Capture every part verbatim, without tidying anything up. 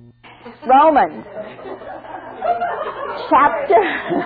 Romans chapter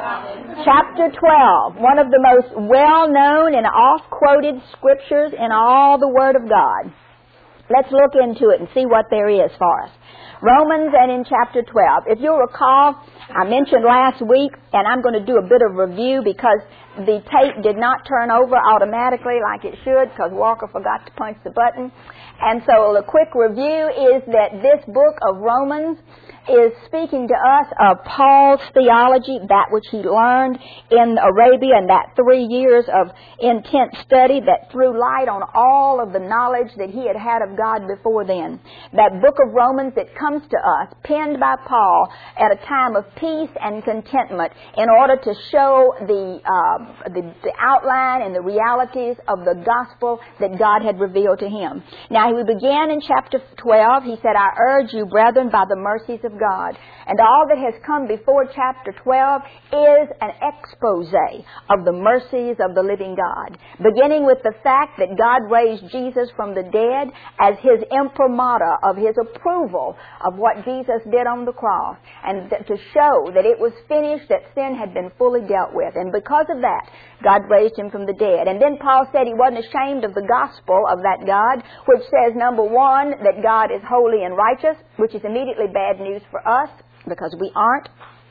chapter twelve, one of the most well-known and oft-quoted scriptures in all the Word of God. Let's look into it and see what there is for us. Romans and in chapter twelve. If you'll recall, I mentioned last week, and I'm going to do a bit of review because the tape did not turn over automatically like it should because Walker forgot to punch the button. And so a quick review is that this book of Romans is speaking to us of Paul's theology, that which he learned in Arabia and that three years of intense study that threw light on all of the knowledge that he had had of God before then. That book of Romans that comes to us, penned by Paul at a time of peace and contentment in order to show the, uh, the, the outline and the realities of the gospel that God had revealed to him. Now, he began in chapter twelve. He said, I urge you, brethren, by the mercies of God. And all that has come before chapter twelve is an expose of the mercies of the living God, beginning with the fact that God raised Jesus from the dead as his imprimatur of his approval of what Jesus did on the cross, and th- to show that it was finished, that sin had been fully dealt with. And because of that, God raised him from the dead. And then Paul said he wasn't ashamed of the gospel of that God, which says, number one, that God is holy and righteous, which is immediately bad news for us because we aren't,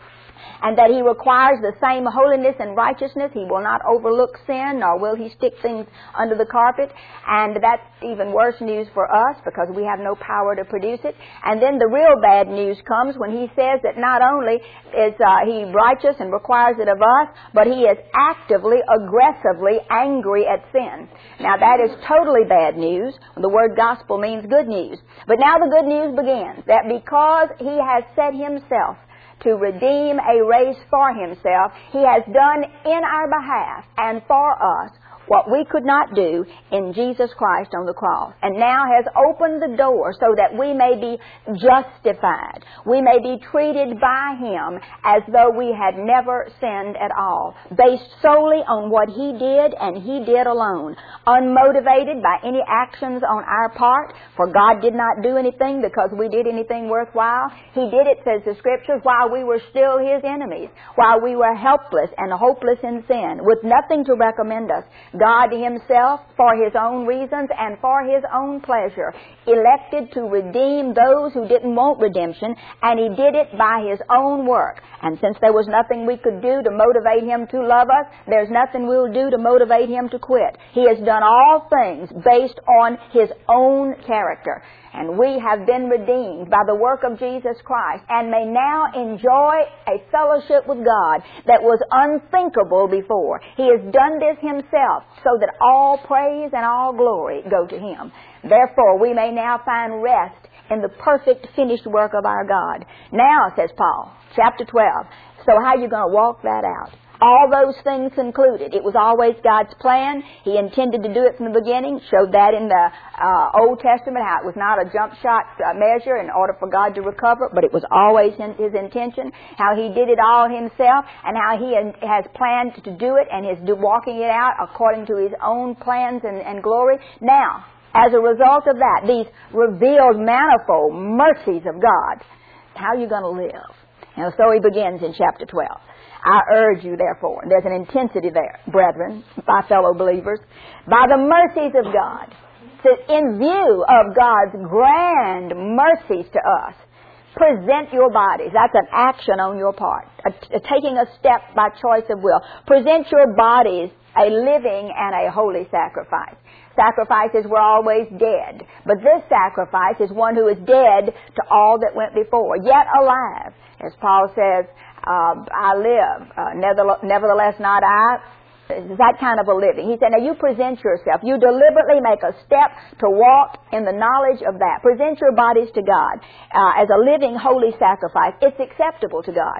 and that he requires the same holiness and righteousness. He will not overlook sin, nor will he stick things under the carpet. And that's even worse news for us because we have no power to produce it. And then the real bad news comes when he says that not only is uh, he righteous and requires it of us, but he is actively, aggressively angry at sin. Now that is totally bad news. The word gospel means good news. But now the good news begins, that because he has set himself to redeem a race for himself, he has done in our behalf and for us what we could not do in Jesus Christ on the cross, and now has opened the door so that we may be justified. We may be treated by him as though we had never sinned at all, based solely on what he did and he did alone, unmotivated by any actions on our part, for God did not do anything because we did anything worthwhile. He did it, says the Scriptures, while we were still his enemies, while we were helpless and hopeless in sin, with nothing to recommend us. God himself, for his own reasons and for his own pleasure, elected to redeem those who didn't want redemption, and he did it by his own work. And since there was nothing we could do to motivate him to love us, there's nothing we'll do to motivate him to quit. He has done all things based on his own character. And we have been redeemed by the work of Jesus Christ and may now enjoy a fellowship with God that was unthinkable before. He has done this himself so that all praise and all glory go to him. Therefore, we may now find rest in the perfect finished work of our God. Now, says Paul, chapter twelve, so how are you going to walk that out? All those things concluded. It was always God's plan. He intended to do it from the beginning. Showed that in the uh, Old Testament, how it was not a jump shot uh, measure in order for God to recover, but it was always his intention. How he did it all himself, and how he has planned to do it and is walking it out according to his own plans and, and glory. Now, as a result of that, these revealed manifold mercies of God, how are you going to live? And so he begins in chapter twelve. I urge you, therefore, there's an intensity there, brethren, my fellow believers, by the mercies of God, that in view of God's grand mercies to us, present your bodies. That's an action on your part, a, a taking a step by choice of will. Present your bodies a living and a holy sacrifice. Sacrifices were always dead, but this sacrifice is one who is dead to all that went before, yet alive. As Paul says, uh, I live, uh, nevertheless not I. It's that kind of a living. He said, now you present yourself. You deliberately make a step to walk in the knowledge of that. Present your bodies to God uh, as a living, holy sacrifice. It's acceptable to God.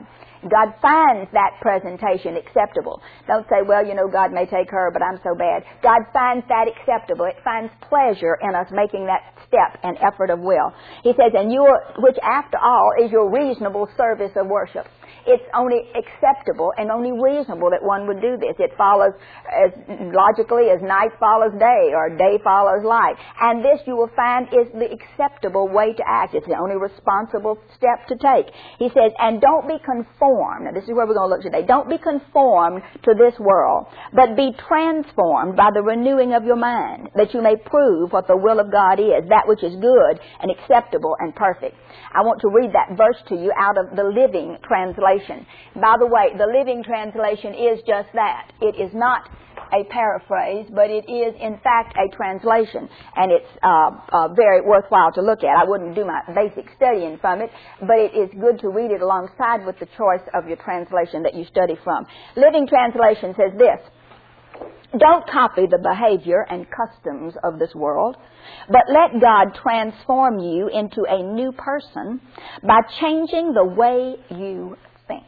God finds that presentation acceptable. Don't say, well, you know, God may take her, but I'm so bad. God finds that acceptable. It finds pleasure in us making that step and effort of will. He says, and you are, which after all is your reasonable service of worship. It's only acceptable and only reasonable that one would do this. It follows as logically as night follows day or day follows light. And this you will find is the acceptable way to act. It's the only responsible step to take. He says, and don't be conformed. Now this is where we're going to look today. Don't be conformed to this world, but be transformed by the renewing of your mind, that you may prove what the will of God is, that which is good and acceptable and perfect. I want to read that verse to you out of the Living Translation. By the way, the Living Translation is just that. It is not a paraphrase, but it is in fact a translation, and it's uh, uh, very worthwhile to look at. I wouldn't do my basic studying from it, but it is good to read it alongside with the choice of your translation that you study from. Living Translation says this: don't copy the behavior and customs of this world, but let God transform you into a new person by changing the way you think.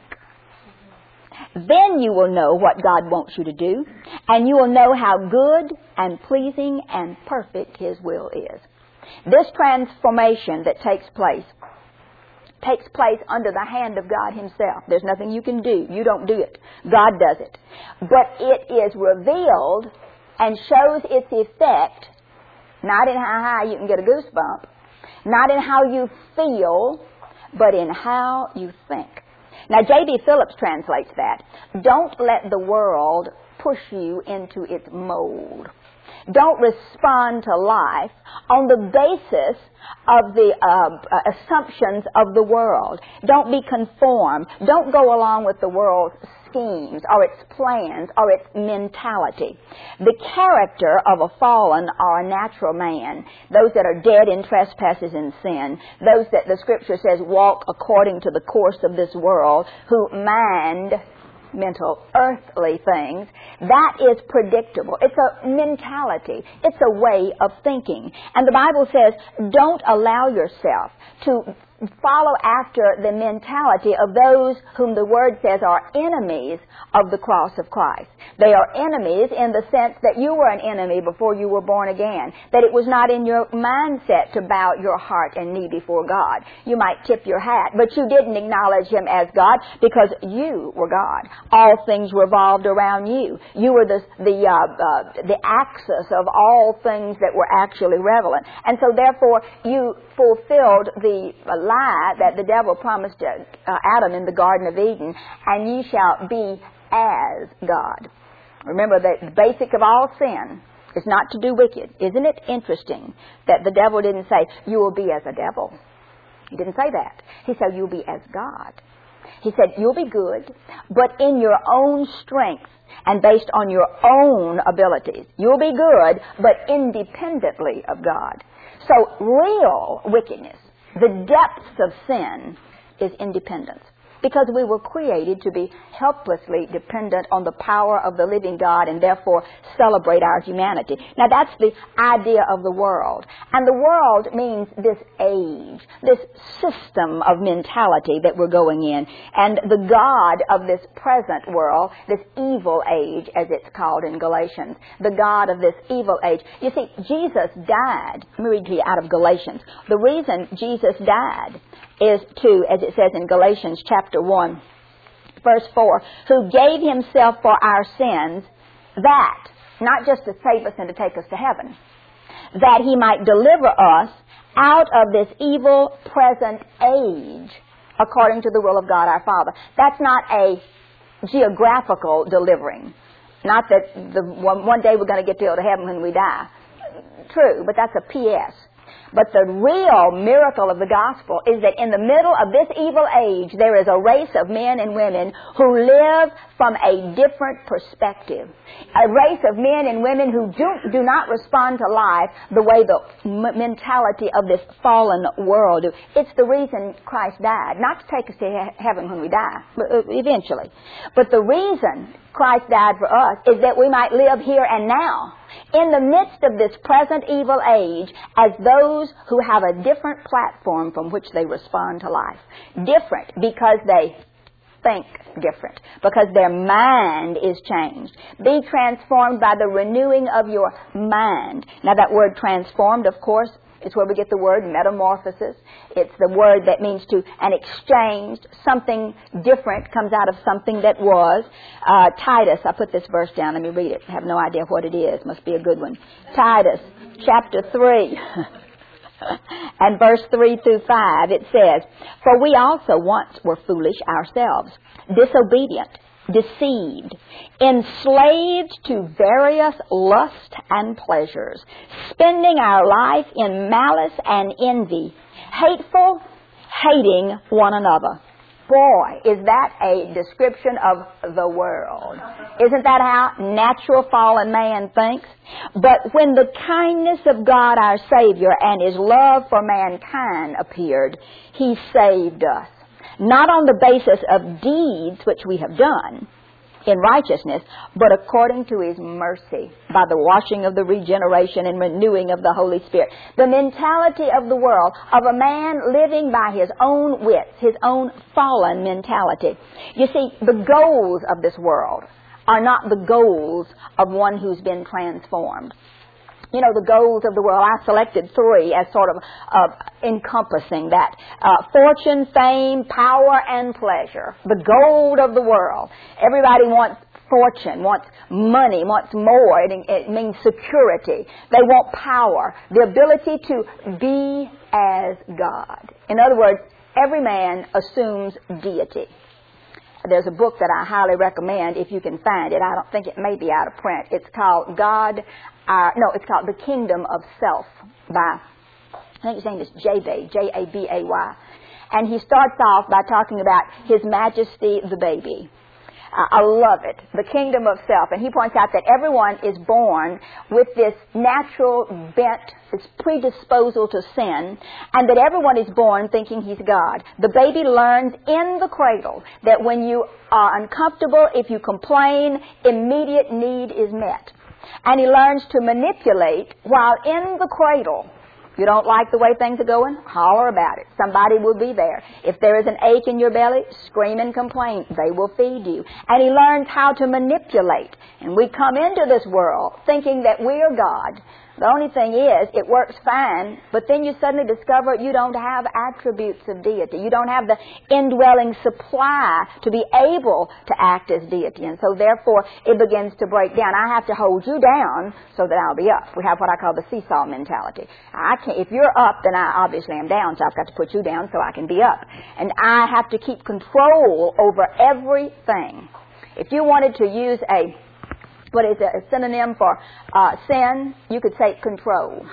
Then you will know what God wants you to do, and you will know how good and pleasing and perfect His will is. This transformation that takes place takes place under the hand of God Himself. There's nothing you can do. You don't do it. God does it. But it is revealed and shows its effect not in how high you can get a goosebump, not in how you feel, but in how you think. Now, J B Phillips translates that. Don't let the world push you into its mold. Don't respond to life on the basis of the uh, assumptions of the world. Don't be conformed. Don't go along with the world's schemes or its plans or its mentality. The character of a fallen or a natural man, those that are dead in trespasses and sin, those that the Scripture says walk according to the course of this world, who mind mental, earthly things, that is predictable. It's a mentality. It's a way of thinking. And the Bible says, don't allow yourself to follow after the mentality of those whom the Word says are enemies of the cross of Christ. They are enemies in the sense that you were an enemy before you were born again, that it was not in your mindset to bow your heart and knee before God. You might tip your hat, but you didn't acknowledge Him as God because you were God. All things revolved around you. You were the, the, uh, uh, the axis of all things that were actually relevant. And so therefore you fulfilled the uh, lie that the devil promised to, uh, Adam in the Garden of Eden, and ye shall be as God. Remember that the basic of all sin is not to do wicked. Isn't it interesting that the devil didn't say, you will be as a devil? He didn't say that. He said, you'll be as God. He said, you'll be good, but in your own strength and based on your own abilities. You'll be good, but independently of God. So real wickedness, the depths of sin, is independence. Because we were created to be helplessly dependent on the power of the living God and therefore celebrate our humanity. Now that's the idea of the world. And the world means this age, this system of mentality that we're going in. And the God of this present world, this evil age as it's called in Galatians, the God of this evil age. You see, Jesus died. Let me read to you out of Galatians. The reason Jesus died is to, as it says in Galatians chapter one, verse four, who gave Himself for our sins, that, not just to save us and to take us to heaven, that He might deliver us out of this evil present age, according to the will of God our Father. That's not a geographical delivering. Not that the one, one day we're going to get to go to heaven when we die. True, but that's a P S But the real miracle of the gospel is that in the middle of this evil age, there is a race of men and women who live from a different perspective. A race of men and women who do, do not respond to life the way the m- mentality of this fallen world do. It's the reason Christ died. Not to take us to he- heaven when we die, but, uh, eventually. But the reason Christ died for us is that we might live here and now, in the midst of this present evil age, as those who have a different platform from which they respond to life. Different because they think different because their mind is changed. Be transformed by the renewing of your mind. Now that word transformed, of course, is where we get the word metamorphosis. It's the word that means to an exchange. Something different comes out of something that was. Uh, Titus, I put this verse down. Let me read it. I have no idea what it is. Must be a good one. Titus, chapter three. And verse three through five, it says, "For we also once were foolish ourselves, disobedient, deceived, enslaved to various lusts and pleasures, spending our life in malice and envy, hateful, hating one another." Boy, is that a description of the world. Isn't that how natural fallen man thinks? But when the kindness of God our Savior and His love for mankind appeared, He saved us. Not on the basis of deeds which we have done in righteousness, but according to His mercy, by the washing of the regeneration and renewing of the Holy Spirit. The mentality of the world, of a man living by his own wits, his own fallen mentality. You see, the goals of this world are not the goals of one who's been transformed. You know, the goals of the world, I selected three as sort of uh, encompassing that. Uh, fortune, fame, power, and pleasure. The goal of the world. Everybody wants fortune, wants money, wants more. It, it means security. They want power. The ability to be as God. In other words, every man assumes deity. There's a book that I highly recommend if you can find it. I don't think it may be out of print. It's called God, uh, no, it's called The Kingdom of Self by, I think his name is Jabay, J A B A Y. And he starts off by talking about His Majesty the Baby. I love it, the kingdom of self. And he points out that everyone is born with this natural bent, this predisposal to sin, and that everyone is born thinking he's God. The baby learns in the cradle that when you are uncomfortable, if you complain, immediate need is met. And he learns to manipulate while in the cradle. You don't like the way things are going? Holler about it. Somebody will be there. If there is an ache in your belly, scream and complain. They will feed you. And he learns how to manipulate. And we come into this world thinking that we are God. The only thing is, it works fine, but then you suddenly discover you don't have attributes of deity. You don't have the indwelling supply to be able to act as deity. And so therefore, it begins to break down. I have to hold you down so that I'll be up. We have what I call the seesaw mentality. I can't, if you're up, then I obviously am down, so I've got to put you down so I can be up. And I have to keep control over everything. If you wanted to use a what is a synonym for uh, sin? You could say control.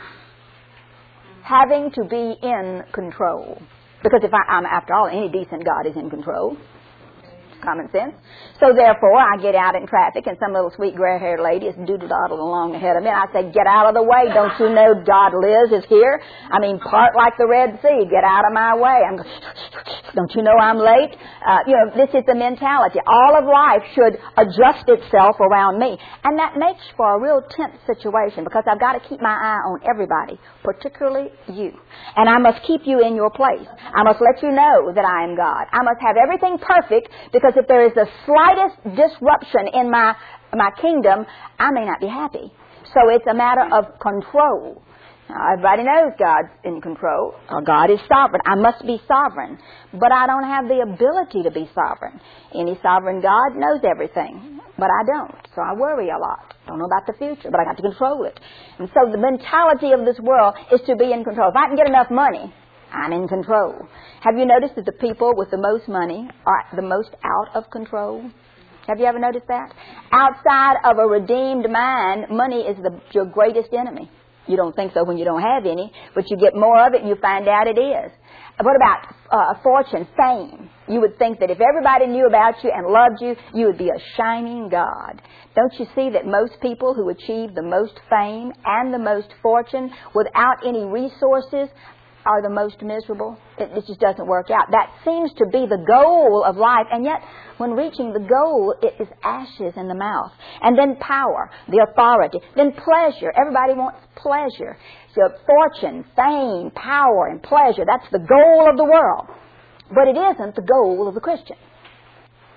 Having to be in control. Because if I, I'm, after all, any decent God is in control. Common sense. So therefore, I get out in traffic and some little sweet gray-haired lady is doodle-doddling along ahead of me. And I say, get out of the way. Don't you know God Liz is here? I mean, part like the Red Sea. Get out of my way. I'm going, don't you know I'm late? Uh, you know, this is the mentality. All of life should adjust itself around me. And that makes for a real tense situation because I've got to keep my eye on everybody, particularly you. And I must keep you in your place. I must let you know that I am God. I must have everything perfect because if there is the slightest disruption in my my kingdom, I may not be happy. So it's a matter of control. Now, everybody knows God's in control, or God is sovereign. I must be sovereign. But I don't have the ability to be sovereign. Any sovereign God knows everything, but I don't. So I worry a lot. Don't know about the future, but I got to control it. And so the mentality of this world is to be in control. If I can get enough money, I'm in control. Have you noticed that the people with the most money are the most out of control? Have you ever noticed that? Outside of a redeemed mind, money is the, your greatest enemy. You don't think so when you don't have any, but you get more of it and you find out it is. What about uh, fortune, fame? You would think that if everybody knew about you and loved you, you would be a shining God. Don't you see that most people who achieve the most fame and the most fortune without any resources are the most miserable? It, it just doesn't work out. That seems to be the goal of life, and yet when reaching the goal, it is ashes in the mouth. And then power, the authority, then pleasure. Everybody wants pleasure. So fortune, fame, power, and pleasure, that's the goal of the world. But it isn't the goal of the Christian.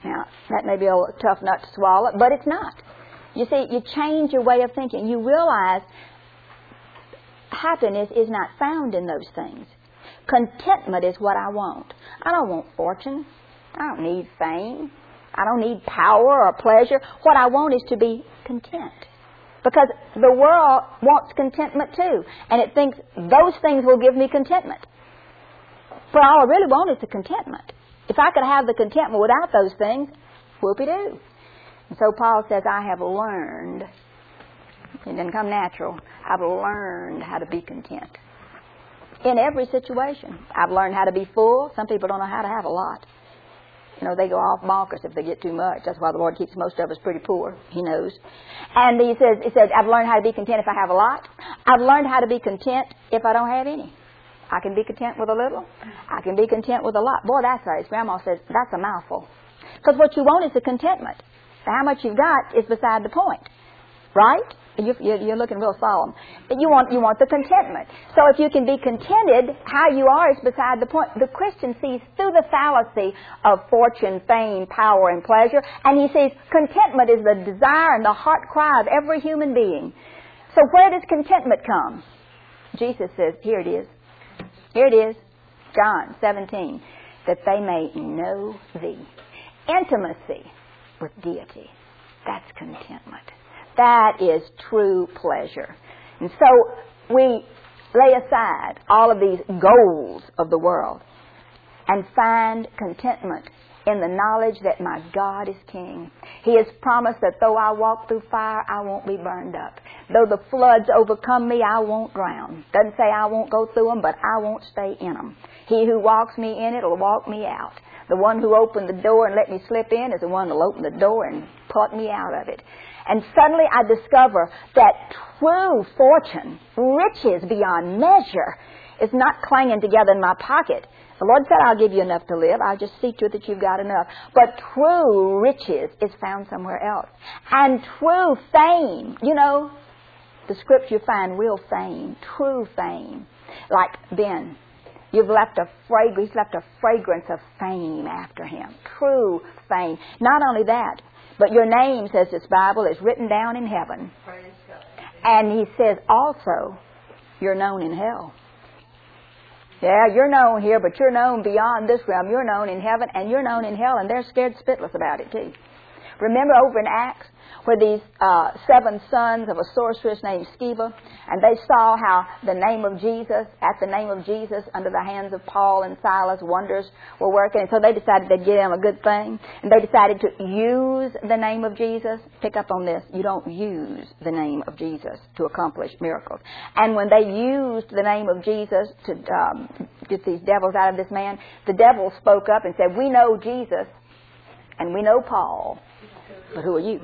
Now, that may be a tough nut to swallow, but it's not. You see, you change your way of thinking. You realize happiness is not found in those things. Contentment is what I want. I don't want fortune. I don't need fame. I don't need power or pleasure. What I want is to be content. Because the world wants contentment too. And it thinks those things will give me contentment. But all I really want is the contentment. If I could have the contentment without those things, whoopee-doo. And so Paul says, I have learned, it didn't come natural, I've learned how to be content. In every situation. I've learned how to be full. Some people don't know how to have a lot. You know, they go off bonkers if they get too much. That's why the Lord keeps most of us pretty poor. He knows. And he says, he says, I've learned how to be content if I have a lot. I've learned how to be content if I don't have any. I can be content with a little. I can be content with a lot. Boy, that's right. His grandma says, that's a mouthful. Because what you want is the contentment. How much you've got is beside the point. Right? You're looking real solemn. You want, you want the contentment. So if you can be contented, how you are is beside the point. The Christian sees through the fallacy of fortune, fame, power, and pleasure, and he sees contentment is the desire and the heart cry of every human being. So where does contentment come? Jesus says, here it is. Here it is, John seventeen, that they may know thee. Intimacy with deity. That's contentment. That is true pleasure. And so we lay aside all of these goals of the world and find contentment in the knowledge that my God is King. He has promised that though I walk through fire, I won't be burned up. Though the floods overcome me, I won't drown. Doesn't say I won't go through them, but I won't stay in them. He who walks me in it will walk me out. The one who opened the door and let me slip in is the one who will open the door and pluck me out of it. And suddenly I discover that true fortune, riches beyond measure, is not clanging together in my pocket. The Lord said, I'll give you enough to live. I'll just see to it that you've got enough. But true riches is found somewhere else. And true fame, you know, the scripture find real fame, true fame. Like Ben, you've left a fragrance, he's left a fragrance of fame after him. True fame. Not only that, but your name, says this Bible, is written down in heaven. And he says also, you're known in hell. Yeah, you're known here, but you're known beyond this realm. You're known in heaven, and you're known in hell, and they're scared spitless about it, too. Remember over in Acts, where these uh, seven sons of a sorceress named Sceva, and they saw how the name of Jesus, at the name of Jesus, under the hands of Paul and Silas, wonders were working. And so they decided they'd give them a good thing. And they decided to use the name of Jesus. Pick up on this. You don't use the name of Jesus to accomplish miracles. And when they used the name of Jesus to um, get these devils out of this man, the devil spoke up and said, we know Jesus and we know Paul, but who are you?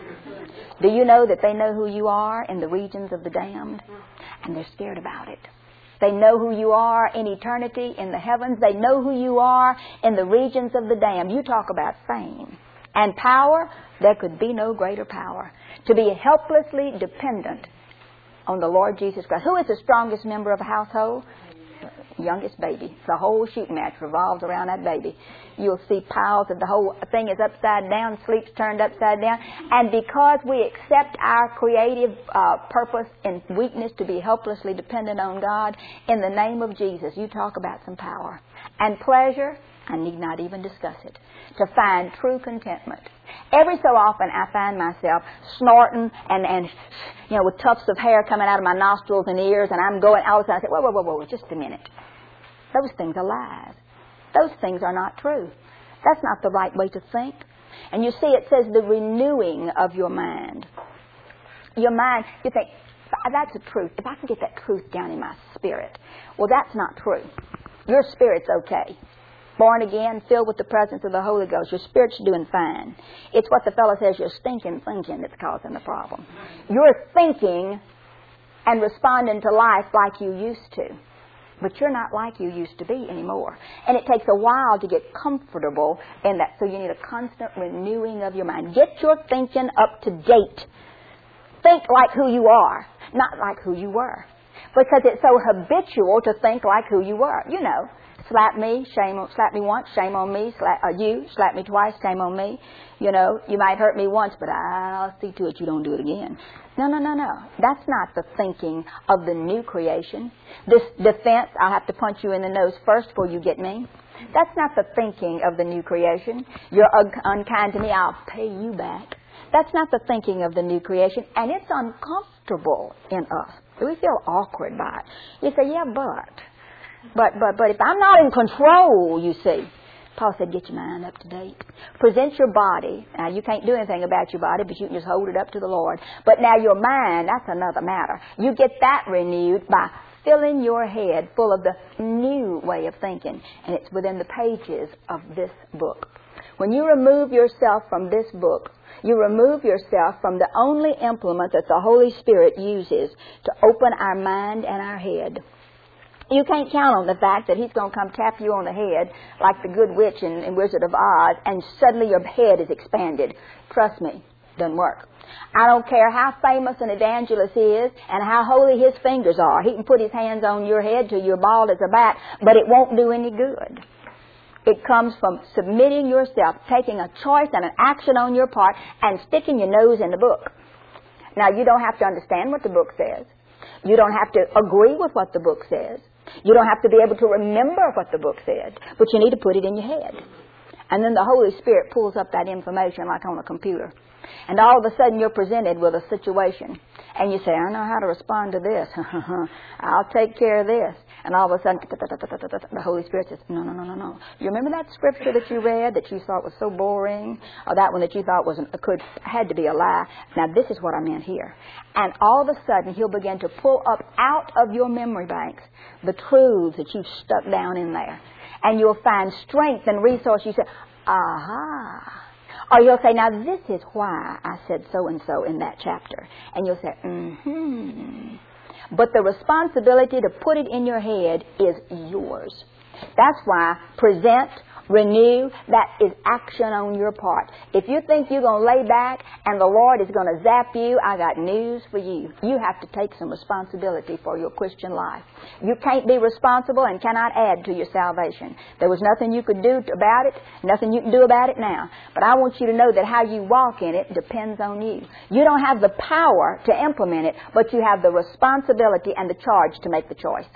Do you know that they know who you are in the regions of the damned? And they're scared about it. They know who you are in eternity, in the heavens. They know who you are in the regions of the damned. You talk about fame and power. There could be no greater power. To be helplessly dependent on the Lord Jesus Christ. Who is the strongest member of a household? Youngest baby. The whole shooting match revolves around that baby. You'll see piles of the whole thing is upside down, sleep's turned upside down. And because we accept our creative uh, purpose and weakness to be helplessly dependent on God, in the name of Jesus, you talk about some power. And pleasure, I need not even discuss it. To find true contentment. Every so often I find myself snorting and, and you know, with tufts of hair coming out of my nostrils and ears, and I'm going, all of a sudden I say, whoa, whoa, whoa, whoa, just a minute. Those things are lies. Those things are not true. That's not the right way to think. And you see, it says the renewing of your mind. Your mind, you think, that's the truth. If I can get that truth down in my spirit. Well, that's not true. Your spirit's okay. Born again, filled with the presence of the Holy Ghost. Your spirit's doing fine. It's what the fellow says, you're stinking thinking that's causing the problem. You're thinking and responding to life like you used to. But you're not like you used to be anymore. And it takes a while to get comfortable in that. So you need a constant renewing of your mind. Get your thinking up to date. Think like who you are, not like who you were. Because it's so habitual to think like who you were. You know, Slap me, shame on, slap me once, shame on me. Slap, uh, you, slap me twice, shame on me. You know, you might hurt me once, but I'll see to it you don't do it again. No, no, no, no. That's not the thinking of the new creation. This defense, I'll have to punch you in the nose first before you get me. That's not the thinking of the new creation. You're un- unkind to me, I'll pay you back. That's not the thinking of the new creation, and it's uncomfortable in us. We feel awkward by it. You say, yeah, but... But, but, but if I'm not in control, you see, Paul said, get your mind up to date. Present your body. Now, you can't do anything about your body, but you can just hold it up to the Lord. But now your mind, that's another matter. You get that renewed by filling your head full of the new way of thinking. And it's within the pages of this book. When you remove yourself from this book, you remove yourself from the only implement that the Holy Spirit uses to open our mind and our head. You can't count on the fact that he's going to come tap you on the head like the good witch in, in Wizard of Oz, and suddenly your head is expanded. Trust me, doesn't work. I don't care how famous an evangelist is and how holy his fingers are. He can put his hands on your head till you're bald as a bat, but it won't do any good. It comes from submitting yourself, taking a choice and an action on your part, and sticking your nose in the book. Now, you don't have to understand what the book says. You don't have to agree with what the book says. You don't have to be able to remember what the book said, but you need to put it in your head. And then the Holy Spirit pulls up that information like on a computer. And all of a sudden you're presented with a situation. And you say, I know how to respond to this. I'll take care of this. And all of a sudden, the Holy Spirit says, no, no, no, no, no. You remember that scripture that you read that you thought was so boring? Or that one that you thought was could had to be a lie? Now, this is what I meant here. And all of a sudden, he'll begin to pull up out of your memory banks the truths that you've stuck down in there. And you'll find strength and resource. You say, aha. Or you'll say, now this is why I said so-and-so in that chapter. And you'll say, mm-hmm. But the responsibility to put it in your head is yours. That's why present, renew, that is action on your part. If you think you're going to lay back and the Lord is going to zap you, I got news for you. You have to take some responsibility for your Christian life. You can't be responsible and cannot add to your salvation. There was nothing you could do about it, nothing you can do about it now. But I want you to know that how you walk in it depends on you. You don't have the power to implement it, but you have the responsibility and the charge to make the choice.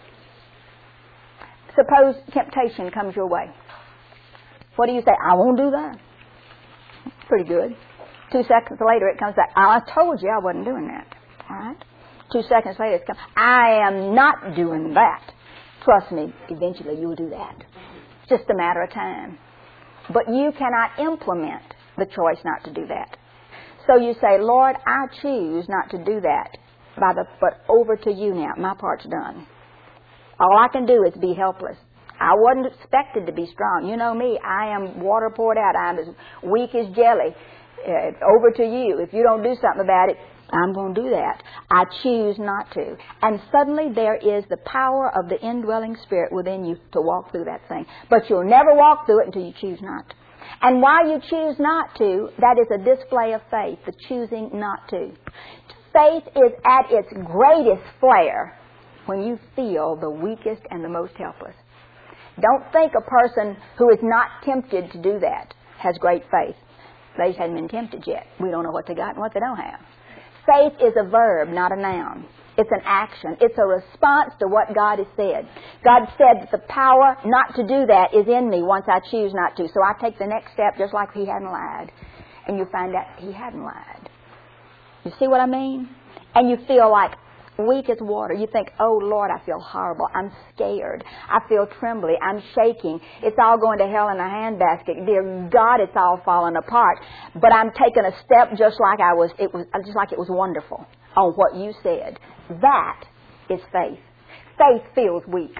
Suppose temptation comes your way. What do you say? I won't do that. Pretty good. Two seconds later, it comes back. I told you I wasn't doing that. All right? Two seconds later, it comes. I am not doing that. Trust me, eventually you'll do that. It's just a matter of time. But you cannot implement the choice not to do that. So you say, Lord, I choose not to do that. By the, but over to you now. My part's done. All I can do is be helpless. I wasn't expected to be strong. You know me. I am water poured out. I'm as weak as jelly. Uh, over to you. If you don't do something about it, I'm going to do that. I choose not to. And suddenly there is the power of the indwelling Spirit within you to walk through that thing. But you'll never walk through it until you choose not to. And while you choose not to, that is a display of faith, the choosing not to. Faith is at its greatest flare when you feel the weakest and the most helpless. Don't think a person who is not tempted to do that has great faith. They just haven't been tempted yet. We don't know what they got and what they don't have. Faith is a verb, not a noun. It's an action. It's a response to what God has said. God said that the power not to do that is in me once I choose not to. So I take the next step just like He hadn't lied. And you find out He hadn't lied. You see what I mean? And you feel like weak as water. You think, oh, Lord, I feel horrible. I'm scared. I feel trembly. I'm shaking. It's all going to hell in a handbasket. Dear God, it's all falling apart. But I'm taking a step just like I was, it was, just like it was wonderful on what you said. That is faith. Faith feels weak.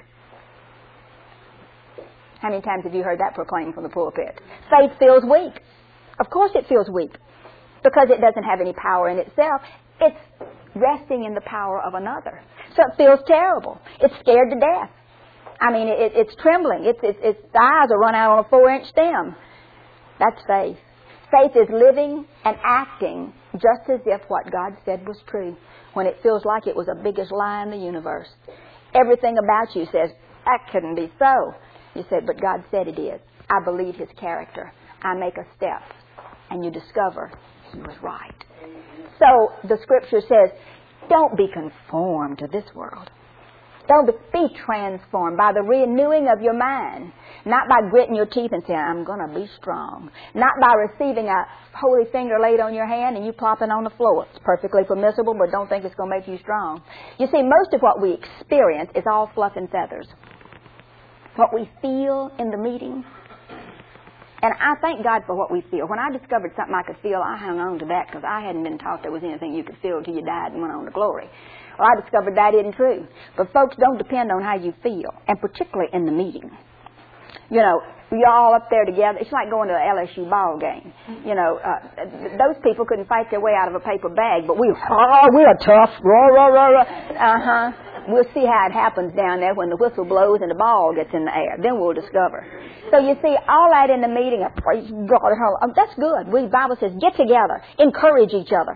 How many times have you heard that proclaimed from the pulpit? Faith feels weak. Of course it feels weak because it doesn't have any power in itself. It's resting in the power of another. So it feels terrible. It's scared to death. I mean, it, it's trembling. It's, it's, it's, the eyes are run out on a four-inch stem. That's faith. Faith is living and acting just as if what God said was true when it feels like it was the biggest lie in the universe. Everything about you says, that couldn't be so. You said, but God said it is. I believe His character. I make a step, and you discover He was right. So the Scripture says, don't be conformed to this world. Don't be, be transformed by the renewing of your mind. Not by gritting your teeth and saying, I'm going to be strong. Not by receiving a holy finger laid on your hand and you plopping on the floor. It's perfectly permissible, but don't think it's going to make you strong. You see, most of what we experience is all fluff and feathers. What we feel in the meeting. And I thank God for what we feel. When I discovered something I could feel, I hung on to that because I hadn't been taught there was anything you could feel until you died and went on to glory. Well, I discovered that isn't true. But folks, don't depend on how you feel, and particularly in the meeting. You know, you're all up there together. It's like going to an L S U ball game. You know, uh, those people couldn't fight their way out of a paper bag, but we, oh, we're tough. Roar, roar, roar, roar. Uh-huh. We'll see how it happens down there when the whistle blows and the ball gets in the air. Then we'll discover. So you see, all that in the meeting, praise God, that's good. We, the Bible says, get together, encourage each other.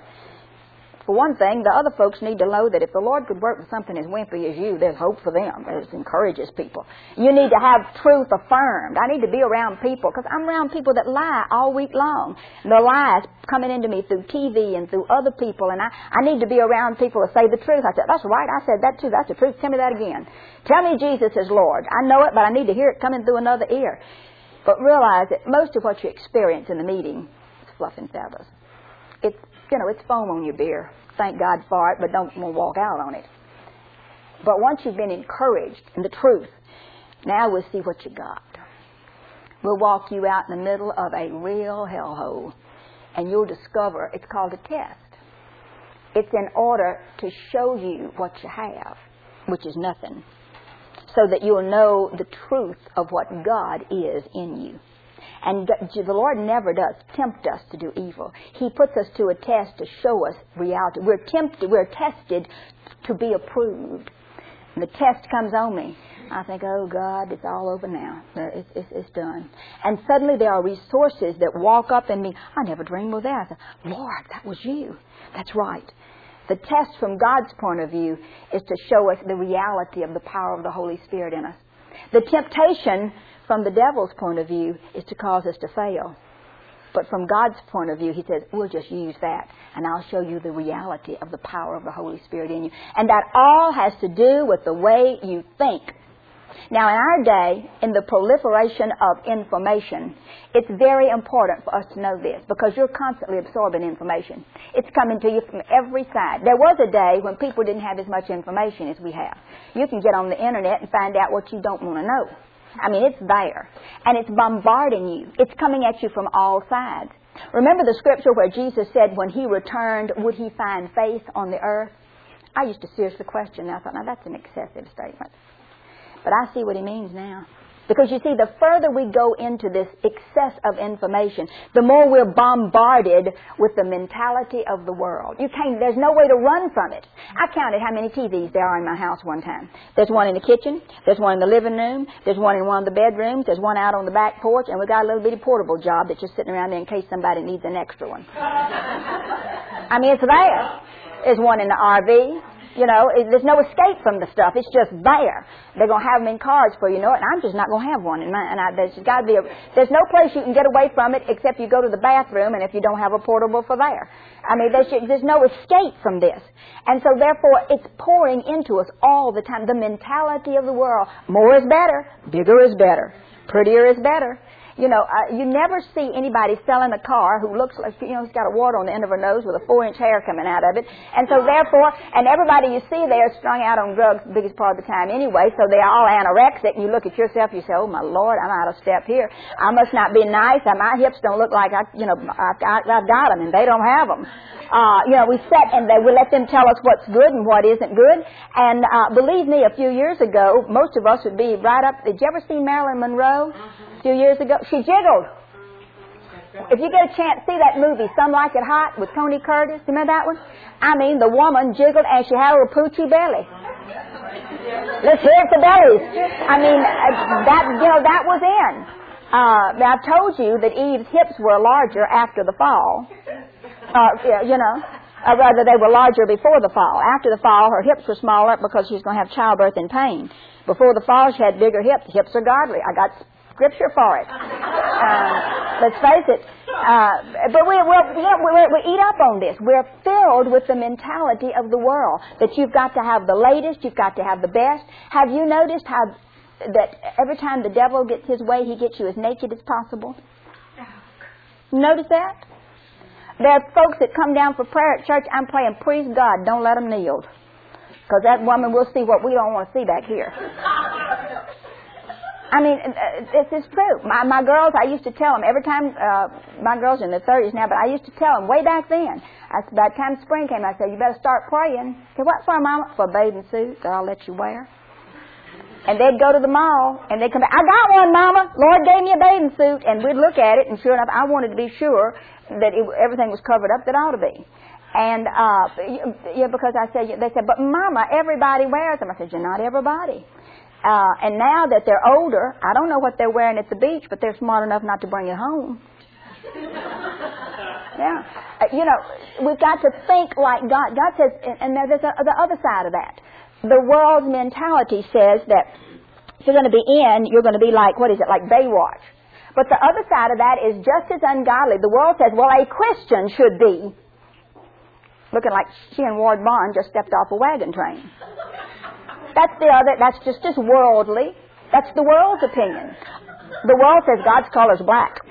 For one thing, the other folks need to know that if the Lord could work with something as wimpy as you, there's hope for them. It encourages people. You need to have truth affirmed. I need to be around people because I'm around people that lie all week long. The lies coming into me through T V and through other people, and I, I need to be around people that say the truth. I said, that's right, I said that too, that's the truth. Tell me that again. Tell me Jesus is Lord. I know it, but I need to hear it coming through another ear. But realize that most of what you experience in the meeting is fluff and feathers. It's You know, it's foam on your beer. Thank God for it, but don't walk out on it. But once you've been encouraged in the truth, now we'll see what you got. We'll walk you out in the middle of a real hellhole, and you'll discover it's called a test. It's in order to show you what you have, which is nothing, so that you'll know the truth of what God is in you. And the Lord never does tempt us to do evil. He puts us to a test to show us reality. We're tempted, we're tested to be approved. And the test comes on me. I think, oh God, it's all over now. It's, it's, it's done. And suddenly there are resources that walk up in me. I never dreamed of that. I said, Lord, that was you. That's right. The test from God's point of view is to show us the reality of the power of the Holy Spirit in us. The temptation from the devil's point of view is to cause us to fail. But from God's point of view, He says, we'll just use that, and I'll show you the reality of the power of the Holy Spirit in you. And that all has to do with the way you think. Now, in our day, in the proliferation of information, it's very important for us to know this, because you're constantly absorbing information. It's coming to you from every side. There was a day when people didn't have as much information as we have. You can get on the internet and find out what you don't want to know. I mean, it's there. And it's bombarding you. It's coming at you from all sides. Remember the scripture where Jesus said when He returned, would He find faith on the earth? I used to seriously question that. I thought, now that's an excessive statement. But I see what He means now. Because you see, the further we go into this excess of information, the more we're bombarded with the mentality of the world. You can't, there's no way to run from it. I counted how many T Vs there are in my house one time. There's one in the kitchen, there's one in the living room, there's one in one of the bedrooms, there's one out on the back porch, and we've got a little bitty portable job that's just sitting around there in case somebody needs an extra one. I mean, it's there. There's one in the R V. You know, it, there's no escape from the stuff. It's just there. They're going to have them in cars for you know it, and I'm just not going to have one in mine. And I, there's got to be a, there's no place you can get away from it except you go to the bathroom, and if you don't have a portable for there. I mean, there's, there's no escape from this. And so, therefore, it's pouring into us all the time. The mentality of the world. More is better. Bigger is better. Prettier is better. You know, uh, you never see anybody selling a car who looks like, you know, he's got a wart on the end of her nose with a four-inch hair coming out of it. And so, therefore, and everybody you see there is strung out on drugs the biggest part of the time anyway, so they're all anorexic. And you look at yourself, you say, oh, my Lord, I'm out of step here. I must not be nice. My hips don't look like, I, you know, I've got, I've got them, and they don't have them. Uh, you know, we sit and they, we let them tell us what's good and what isn't good. And uh, believe me, a few years ago, most of us would be right up. Did you ever see Marilyn Monroe? A few years ago, she jiggled. If you get a chance, see that movie, Some Like It Hot, with Tony Curtis. Remember that one? I mean, the woman jiggled and she had a poochie belly. Let's hear it for bellies. I mean, uh, that you know that was in. Uh, I've told you that Eve's hips were larger after the fall. Uh, you know, Or rather, they were larger before the fall. After the fall, her hips were smaller because she was going to have childbirth and pain. Before the fall, she had bigger hips. Hips are godly. I got scripture for it. Uh, let's face it. Uh, but we, we'll, we, we, we eat up on this. We're filled with the mentality of the world, that you've got to have the latest, you've got to have the best. Have you noticed how that every time the devil gets his way, he gets you as naked as possible? Notice that? There are folks that come down for prayer at church. I'm praying, please God, don't let them kneel. Because that woman will see what we don't want to see back here. I mean, this is true. My, my girls, I used to tell them every time, uh, my girls are in their thirties now, but I used to tell them way back then, I, by the time spring came, I said, you better start praying. I said, what for, Mama? For a bathing suit that I'll let you wear. And they'd go to the mall, and they'd come back, I got one, Mama. Lord gave me a bathing suit. And we'd look at it, and sure enough, I wanted to be sure that it, everything was covered up that ought to be. And, uh, yeah, because I said, they said, but Mama, everybody wears them. I said, you're not everybody. Uh, and now that they're older, I don't know what they're wearing at the beach, but they're smart enough not to bring it home. Yeah. Uh, you know, we've got to think like God. God says, and there's a, the other side of that. The world's mentality says that if you're going to be in, you're going to be like, what is it, like Baywatch. But the other side of that is just as ungodly. The world says, well, a Christian should be looking like she and Ward Bond just stepped off a wagon train. That's the other, that's just as worldly. That's the world's opinion. The world says God's color's black.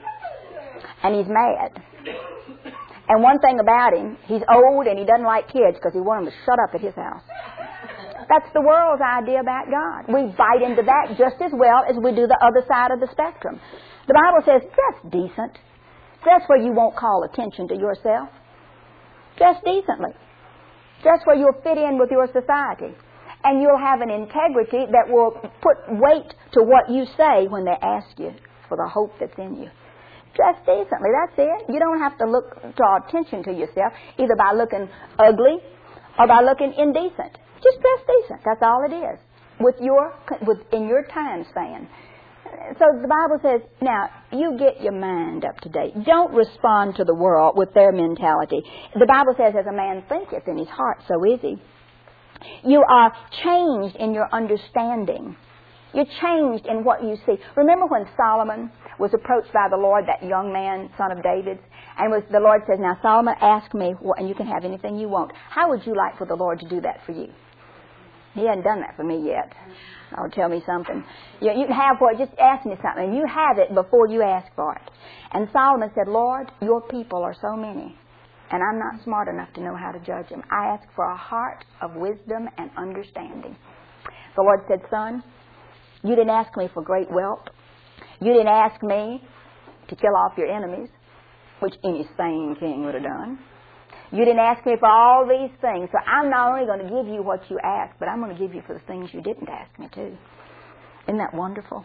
And he's mad. And one thing about him, he's old and he doesn't like kids because he wants them to shut up at his house. That's the world's idea about God. We bite into that just as well as we do the other side of the spectrum. The Bible says, dress decent. Dress where you won't call attention to yourself. Dress decently. Dress where you'll fit in with your society. And you'll have an integrity that will put weight to what you say when they ask you for the hope that's in you. Dress decently, that's it. You don't have to look, draw attention to yourself either by looking ugly or by looking indecent. Just dress decent. That's all it is. With your, with, in your time span. So the Bible says, now, you get your mind up to date. Don't respond to the world with their mentality. The Bible says, as a man thinketh in his heart, so is he. You are changed in your understanding. You're changed in what you see. Remember when Solomon was approached by the Lord, that young man, son of David, and was, the Lord says, now Solomon, ask me, and you can have anything you want. How would you like for the Lord to do that for you? He hasn't done that for me yet. Oh, tell me something. You, you can have what, just ask me something, and you have it before you ask for it. And Solomon said, Lord, your people are so many, and I'm not smart enough to know how to judge them. I ask for a heart of wisdom and understanding. The Lord said, son, you didn't ask me for great wealth. You didn't ask me to kill off your enemies, which any sane king would have done. You didn't ask me for all these things. So I'm not only going to give you what you asked, but I'm going to give you for the things you didn't ask me to. Isn't that wonderful?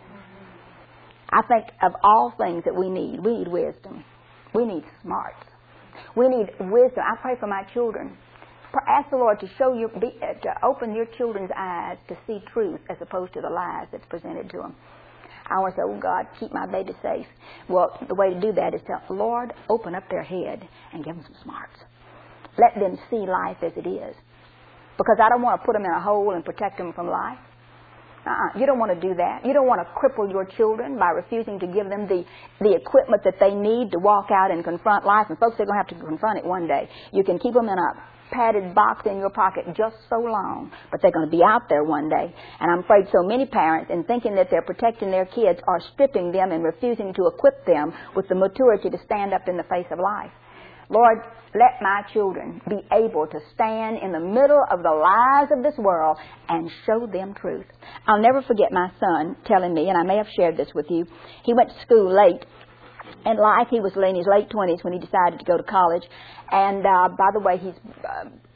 I think of all things that we need, we need wisdom. We need smarts. We need wisdom. I pray for my children. Ask the Lord to show you, be, uh, to open your children's eyes to see truth as opposed to the lies that's presented to them. I want to say, oh God, keep my baby safe. Well, the way to do that is tell, Lord, open up their head and give them some smarts. Let them see life as it is. Because I don't want to put them in a hole and protect them from life. Uh-uh. You don't want to do that. You don't want to cripple your children by refusing to give them the, the equipment that they need to walk out and confront life. And folks, they're going to have to confront it one day. You can keep them in a padded box in your pocket just so long, but they're going to be out there one day. And I'm afraid so many parents, in thinking that they're protecting their kids, are stripping them and refusing to equip them with the maturity to stand up in the face of life. Lord, let my children be able to stand in the middle of the lies of this world and show them truth. I'll never forget my son telling me, and I may have shared this with you, he went to school late in life. He was in his late twenties when he decided to go to college. And uh, by the way, he's uh,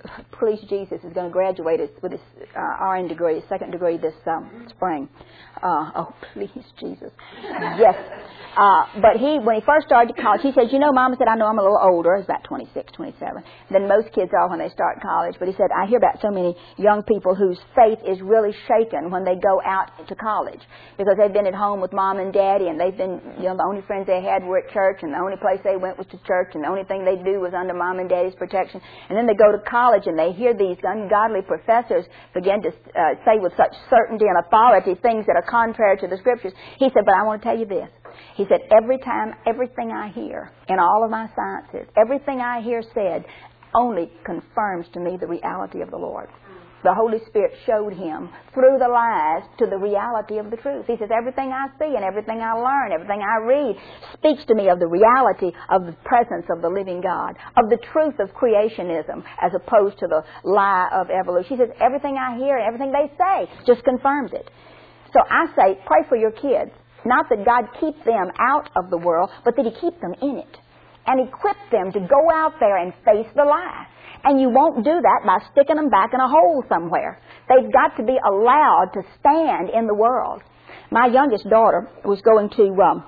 Police Jesus is going to graduate with his uh, R N degree, his second degree this um, spring. Uh, oh, please, Jesus. Yes. Uh, but he, when he first started college, he said, you know, Mama said, I know I'm a little older. He's about twenty-six, twenty-seven, than most kids are when they start college. But he said, I hear about so many young people whose faith is really shaken when they go out to college because they've been at home with Mom and Daddy, and they've been, you know, the only friends they had were at church, and the only place they went was to church, and the only thing they do was under Mom and Daddy's protection. And then they go to college, and they hear these ungodly professors begin to uh, say with such certainty and authority things that are contrary to the Scriptures. He said, but I want to tell you this. He said, every time, everything I hear in all of my sciences, everything I hear said only confirms to me the reality of the Lord. The Holy Spirit showed him through the lies to the reality of the truth. He says, everything I see and everything I learn, everything I read speaks to me of the reality of the presence of the living God, of the truth of creationism as opposed to the lie of evolution. He says, everything I hear and everything they say just confirms it. So I say, pray for your kids. Not that God keep them out of the world, but that He keep them in it and equip them to go out there and face the lie. And you won't do that by sticking them back in a hole somewhere. They've got to be allowed to stand in the world. My youngest daughter was going to um,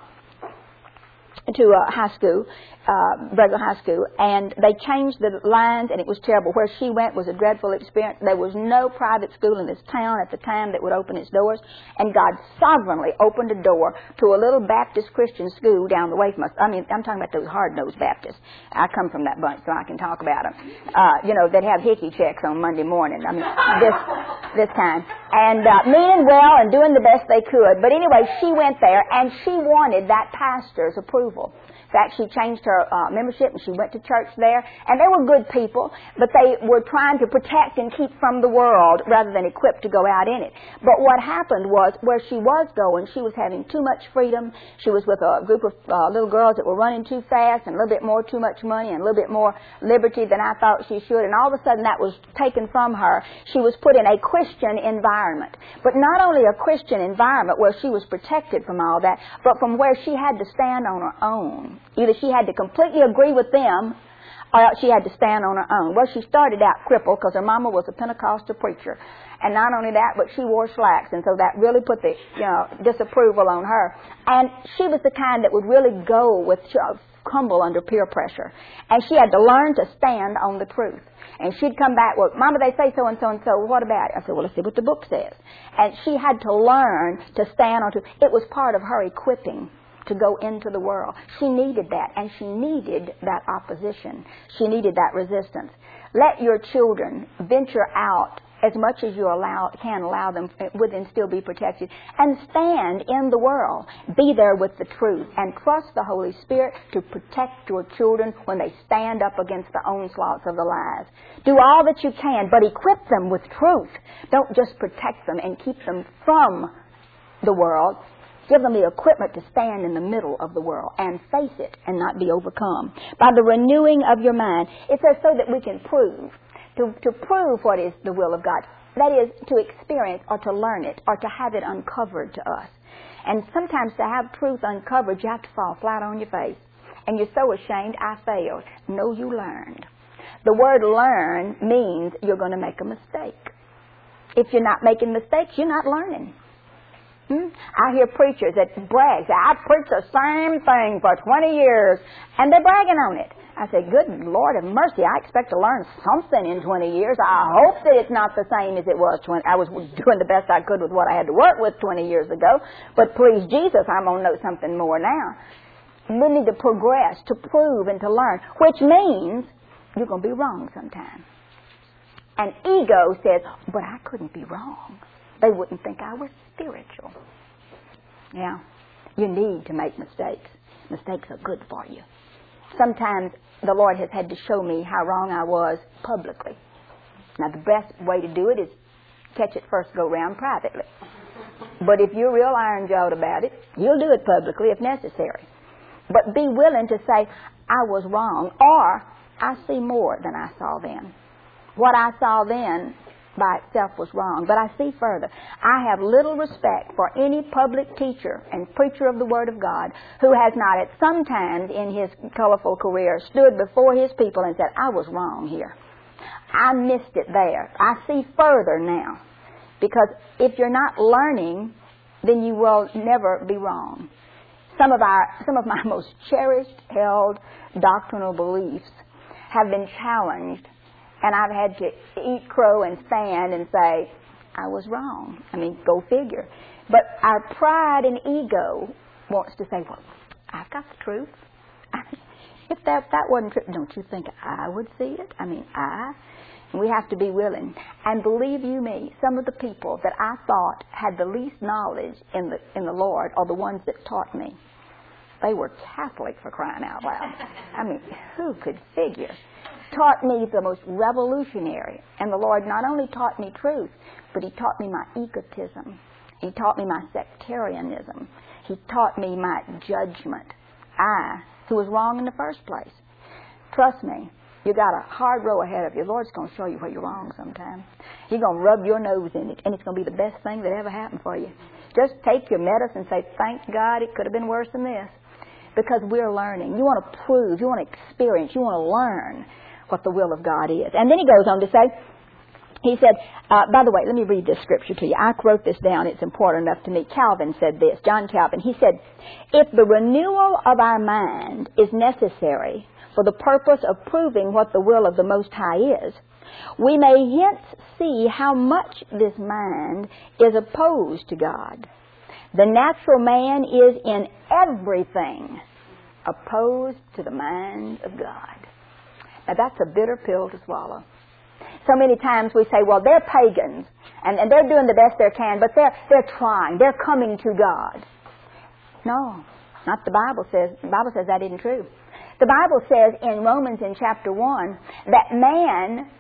to uh, high school, uh, regular high school, and they changed the lines, and it was terrible. Where she went was a dreadful experience. There was no private school in this town at the time that would open its doors, and God sovereignly opened a door to a little Baptist Christian school down the way from us. I mean, I'm talking about those hard-nosed Baptists. I come from that bunch, so I can talk about them. Uh, you know, they'd have hickey checks on Monday morning. I mean, this this time. And uh, meaning well and doing the best they could. But anyway, she went there, and she wanted that pastor's approval. In fact, she changed her uh, membership, and she went to church there. And they were good people, but they were trying to protect and keep from the world rather than equipped to go out in it. But what happened was, where she was going, she was having too much freedom. She was with a group of uh, little girls that were running too fast and a little bit more too much money and a little bit more liberty than I thought she should. And all of a sudden, that was taken from her. She was put in a Christian environment. But not only a Christian environment where she was protected from all that, but from where she had to stand on her own. Either she had to completely agree with them, or else she had to stand on her own. Well, she started out crippled because her mama was a Pentecostal preacher. And not only that, but she wore slacks, and so that really put the, you know, disapproval on her. And she was the kind that would really go with, uh, crumble under peer pressure. And she had to learn to stand on the truth. And she'd come back, well, Mama, they say so and so and so. What about it? I said, well, let's see what the book says. And she had to learn to stand on truth. It was part of her equipping to go into the world. She needed that, and she needed that opposition. She needed that resistance. Let your children venture out as much as you allow, can allow them within still be protected, and stand in the world. Be there with the truth, and trust the Holy Spirit to protect your children when they stand up against the onslaughts of the lies. Do all that you can, but equip them with truth. Don't just protect them and keep them from the world. Give them the equipment to stand in the middle of the world and face it and not be overcome. By the renewing of your mind, it says so that we can prove. To, to prove what is the will of God. That is, to experience or to learn it or to have it uncovered to us. And sometimes to have truth uncovered, you have to fall flat on your face. And you're so ashamed, I failed. No, you learned. The word learn means you're going to make a mistake. If you're not making mistakes, you're not learning. Hmm? I hear preachers that brag, say, I preach the same thing for twenty years, and they're bragging on it. I say, good Lord of mercy, I expect to learn something in twenty years. I hope that it's not the same as it was twenty. I was doing the best I could with what I had to work with twenty years ago, but please Jesus, I'm going to know something more now. We need to progress, to prove and to learn, which means you're going to be wrong sometime. And ego says, but I couldn't be wrong. They wouldn't think I was spiritual. Yeah, you need to make mistakes. Mistakes are good for you. Sometimes the Lord has had to show me how wrong I was publicly. Now, the best way to do it is catch it first go round privately. But if you're real iron-jawed about it, you'll do it publicly if necessary. But be willing to say, I was wrong, or I see more than I saw then. What I saw then by itself was wrong, but I see further. I have little respect for any public teacher and preacher of the Word of God who has not at some times in his colorful career stood before his people and said, I was wrong here. I missed it there. I see further now. Because if you're not learning, then you will never be wrong. Some of our, some of my most cherished, held doctrinal beliefs have been challenged, and I've had to eat crow and stand and say, I was wrong. I mean, go figure. But our pride and ego wants to say, well, I've got the truth. If that, that wasn't true, don't you think I would see it? I mean, I... We have to be willing. And believe you me, some of the people that I thought had the least knowledge in the in the Lord are the ones that taught me. They were Catholic, for crying out loud. I mean, who could figure? Taught me the most revolutionary. And the Lord not only taught me truth, but He taught me my egotism. He taught me my sectarianism. He taught me my judgment. I, who was wrong in the first place. Trust me. You got a hard row ahead of you. The Lord's going to show you where you're wrong sometime. He's going to rub your nose in it, and it's going to be the best thing that ever happened for you. Just take your medicine and say, thank God it could have been worse than this. Because we're learning. You want to prove, you want to experience, you want to learn what the will of God is. And then he goes on to say, he said, uh, by the way, let me read this scripture to you. I wrote this down. It's important enough to me. Calvin said this, John Calvin. He said, if the renewal of our mind is necessary for the purpose of proving what the will of the Most High is, we may hence see how much this mind is opposed to God. The natural man is in everything opposed to the mind of God. Now that's a bitter pill to swallow. So many times we say, well, they're pagans, and, and they're doing the best they can, but they're, they're trying. They're coming to God. No, not the Bible says. The Bible says that isn't true. The Bible says in Romans in chapter one that man,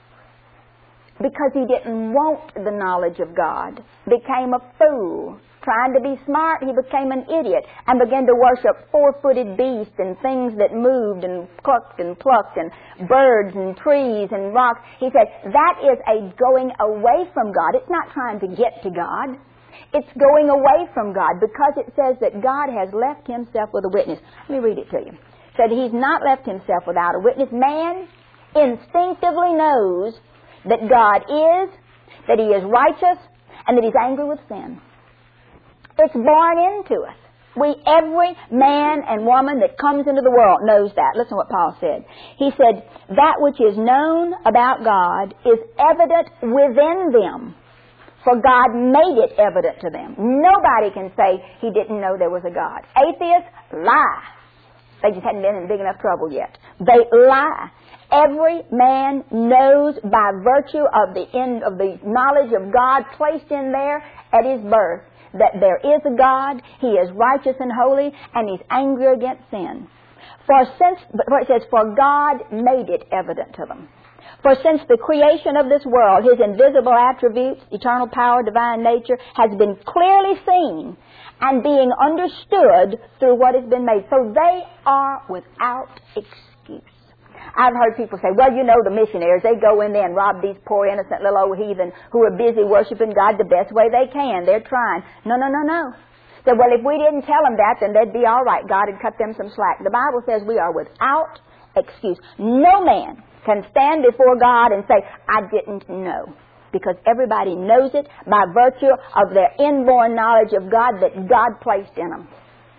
because he didn't want the knowledge of God, became a fool. Trying to be smart, he became an idiot and began to worship four-footed beasts and things that moved and clucked and plucked and birds and trees and rocks. He said, that is a going away from God. It's not trying to get to God. It's going away from God because it says that God has left himself with a witness. Let me read it to you. It said he's not left himself without a witness. Man instinctively knows that God is, that he is righteous, and that he's angry with sin. It's born into us. We, every man and woman that comes into the world knows that. Listen to what Paul said. He said, that which is known about God is evident within them, for God made it evident to them. Nobody can say he didn't know there was a God. Atheists lie. They just hadn't been in big enough trouble yet. They lie. Every man knows by virtue of the end of the knowledge of God placed in there at his birth that there is a God, he is righteous and holy, and he's angry against sin. For since, where it says, for God made it evident to them. For since the creation of this world, his invisible attributes, eternal power, divine nature, has been clearly seen and being understood through what has been made. So they are without excuse. I've heard people say, well, you know, the missionaries, they go in there and rob these poor innocent little old heathen who are busy worshiping God the best way they can. They're trying. No, no, no, no. So, well, if we didn't tell them that, then they'd be all right. God had cut them some slack. The Bible says we are without excuse. No man can stand before God and say, I didn't know. Because everybody knows it by virtue of their inborn knowledge of God that God placed in them.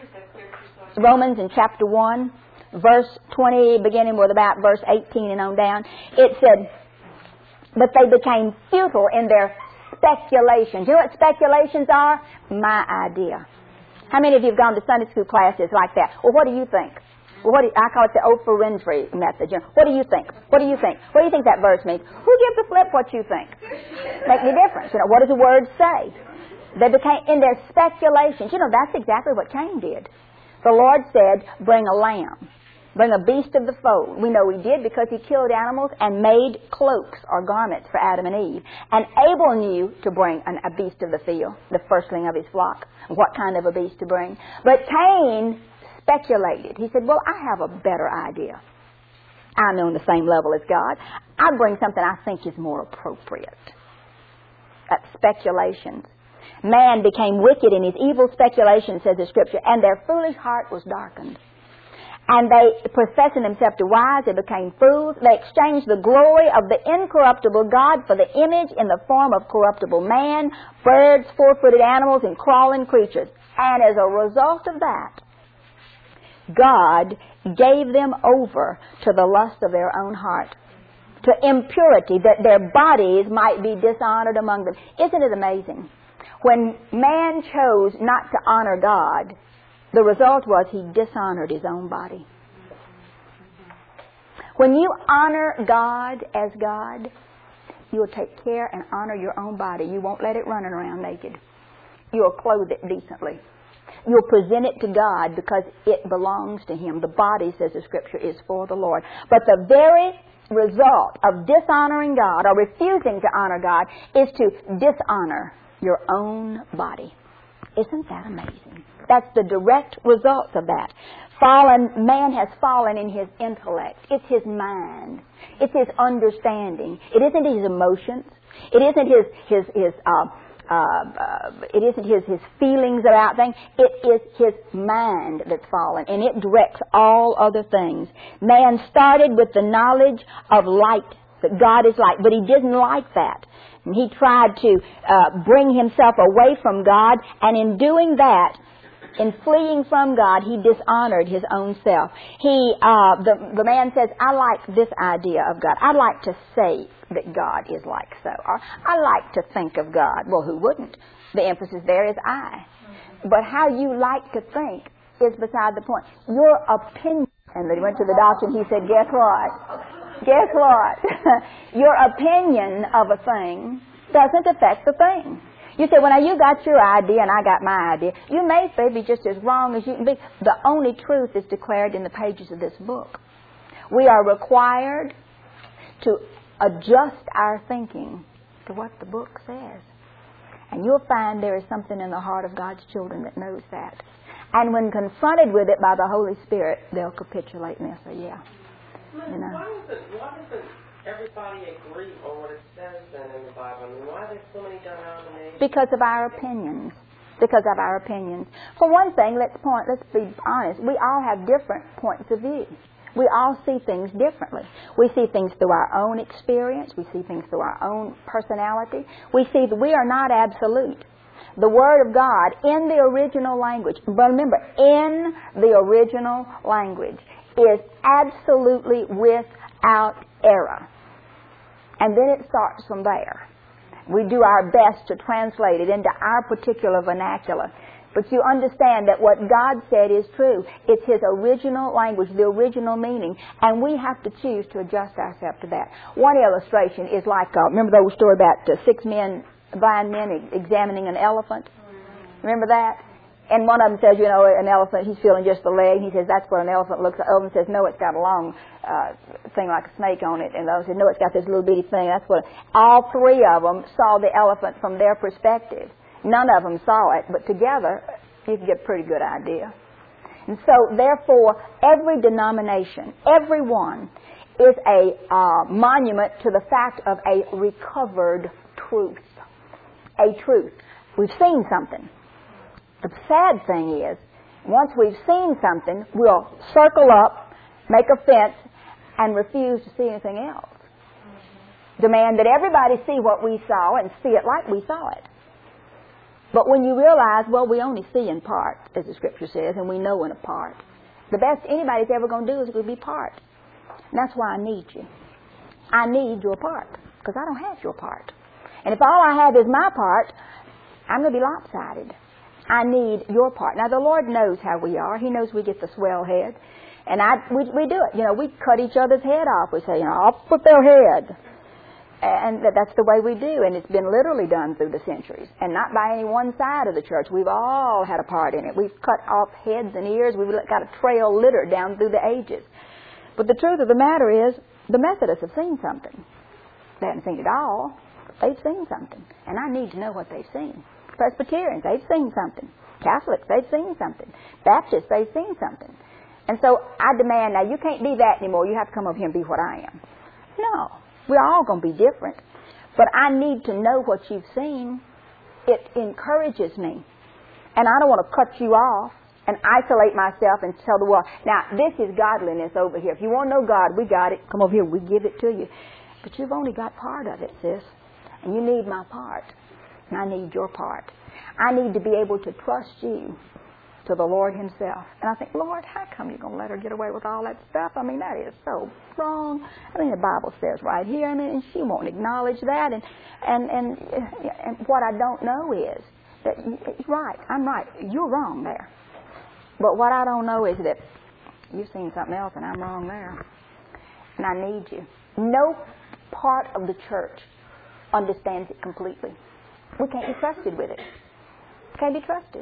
Romans in chapter one. Verse twenty, beginning with about verse eighteen and on down, it said, but they became futile in their speculations. You know what speculations are? My idea. How many of you have gone to Sunday school classes like that? Well, what do you think? Well, what do you, I call it the Oprah Winfrey method. You know, what do you think? What do you think? What do you think that verse means? Who gives a flip what you think? Make any difference. You know, what does the word say? They became, in their speculations, you know, that's exactly what Cain did. The Lord said, bring a lamb. Bring a beast of the fold. We know he did because he killed animals and made cloaks or garments for Adam and Eve. And Abel knew to bring an, a beast of the field, the firstling of his flock, what kind of a beast to bring. But Cain speculated. He said, well, I have a better idea. I'm on the same level as God. I'll bring something I think is more appropriate. That's speculations. Man became wicked in his evil speculations, says the Scripture, and their foolish heart was darkened. And they, professing themselves to wise, they became fools. They exchanged the glory of the incorruptible God for the image in the form of corruptible man, birds, four-footed animals, and crawling creatures. And as a result of that, God gave them over to the lust of their own heart, to impurity, that their bodies might be dishonored among them. Isn't it amazing? When man chose not to honor God, the result was he dishonored his own body. When you honor God as God, you'll take care and honor your own body. You won't let it running around naked. You'll clothe it decently. You'll present it to God because it belongs to Him. The body, says the Scripture, is for the Lord. But the very result of dishonoring God or refusing to honor God is to dishonor your own body. Isn't that amazing? That's the direct result of that. Fallen, man has fallen in his intellect. It's his mind. It's his understanding. It isn't his emotions. It isn't his, his, his, uh, uh, uh, it isn't his, his feelings about things. It is his mind that's fallen, and it directs all other things. Man started with the knowledge of light, that God is light, but he didn't like that. And he tried to uh, bring himself away from God, and in doing that, in fleeing from God, he dishonored his own self. He, uh, the, the man says, I like this idea of God. I like to say that God is like so. Or I like to think of God. Well, who wouldn't? The emphasis there is I. But how you like to think is beside the point. Your opinion, and then he went to the doctor and he said, guess what? Guess what? Your opinion of a thing doesn't affect the thing. You say, well, now you got your idea and I got my idea. You may be just as wrong as you can be. The only truth is declared in the pages of this book. We are required to adjust our thinking to what the book says. And you'll find there is something in the heart of God's children that knows that. And when confronted with it by the Holy Spirit, they'll capitulate and they'll say, yeah. You know. Why doesn't, why doesn't everybody agree on what it says then in the Bible? I mean, why are there so many denominations? Because of our opinions. Because of our opinions. For one thing, let's point, let's be honest. We all have different points of view. We all see things differently. We see things through our own experience. We see things through our own personality. We see that we are not absolute. The Word of God in the original language, but remember, in the original language, is absolutely without error. And then it starts from there. We do our best to translate it into our particular vernacular. But you understand that what God said is true. It's His original language, the original meaning, and we have to choose to adjust ourselves to that. One illustration is like, uh, remember the old story about uh, six men, blind men examining an elephant? Remember that? And one of them says, you know, an elephant, he's feeling just the leg. He says, that's what an elephant looks like. The other one says, no, it's got a long uh, thing like a snake on it. And the other says, no, it's got this little bitty thing. That's what. All three of them saw the elephant from their perspective. None of them saw it, but together you can get a pretty good idea. And so, therefore, every denomination, every one, is a uh, monument to the fact of a recovered truth. A truth. We've seen something. The sad thing is, once we've seen something, we'll circle up, make a fence, and refuse to see anything else. Demand that everybody see what we saw and see it like we saw it. But when you realize, well, we only see in part, as the Scripture says, and we know in a part. The best anybody's ever going to do is to be part. And that's why I need you. I need your part, because I don't have your part. And if all I have is my part, I'm going to be lopsided. I need your part. Now, the Lord knows how we are. He knows we get the swell head. And I, we, we do it. You know, we cut each other's head off. We say, you know, I'll put their head. And that's the way we do. And it's been literally done through the centuries. And not by any one side of the church. We've all had a part in it. We've cut off heads and ears. We've got a trail littered down through the ages. But the truth of the matter is, the Methodists have seen something. They haven't seen it all. They've seen something. And I need to know what they've seen. Presbyterians, they've seen something. Catholics, they've seen something. Baptists, they've seen something. And so I demand, now you can't be that anymore. You have to come over here and be what I am. No. We're all going to be different. But I need to know what you've seen. It encourages me. And I don't want to cut you off and isolate myself and tell the world. Now, this is godliness over here. If you want to know God, we got it. Come over here. We give it to you. But you've only got part of it, sis. And you need my part. And I need your part. I need to be able to trust you to the Lord himself. And I think, Lord, how come you're going to let her get away with all that stuff? I mean, that is so wrong. I mean, the Bible says right here, I mean, and she won't acknowledge that. And, and, and, and what I don't know is that, right, I'm right. You're wrong there. But what I don't know is that you've seen something else and I'm wrong there. And I need you. No part of the church understands it completely. We can't be trusted with it. Can't be trusted.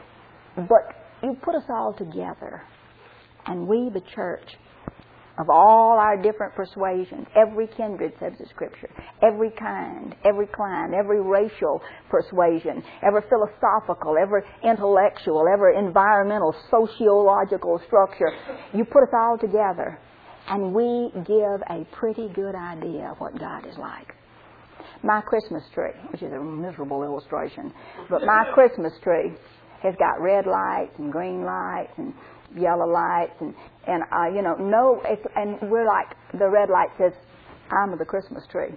But you put us all together, and we, the church, of all our different persuasions, every kindred, says the Scripture, every kind, every clime, every racial persuasion, every philosophical, every intellectual, every environmental, sociological structure, you put us all together, and we give a pretty good idea of what God is like. My Christmas tree, which is a miserable illustration, but my Christmas tree has got red lights and green lights and yellow lights and, and uh, you know, no, it's, and we're like, the red light says, I'm the Christmas tree.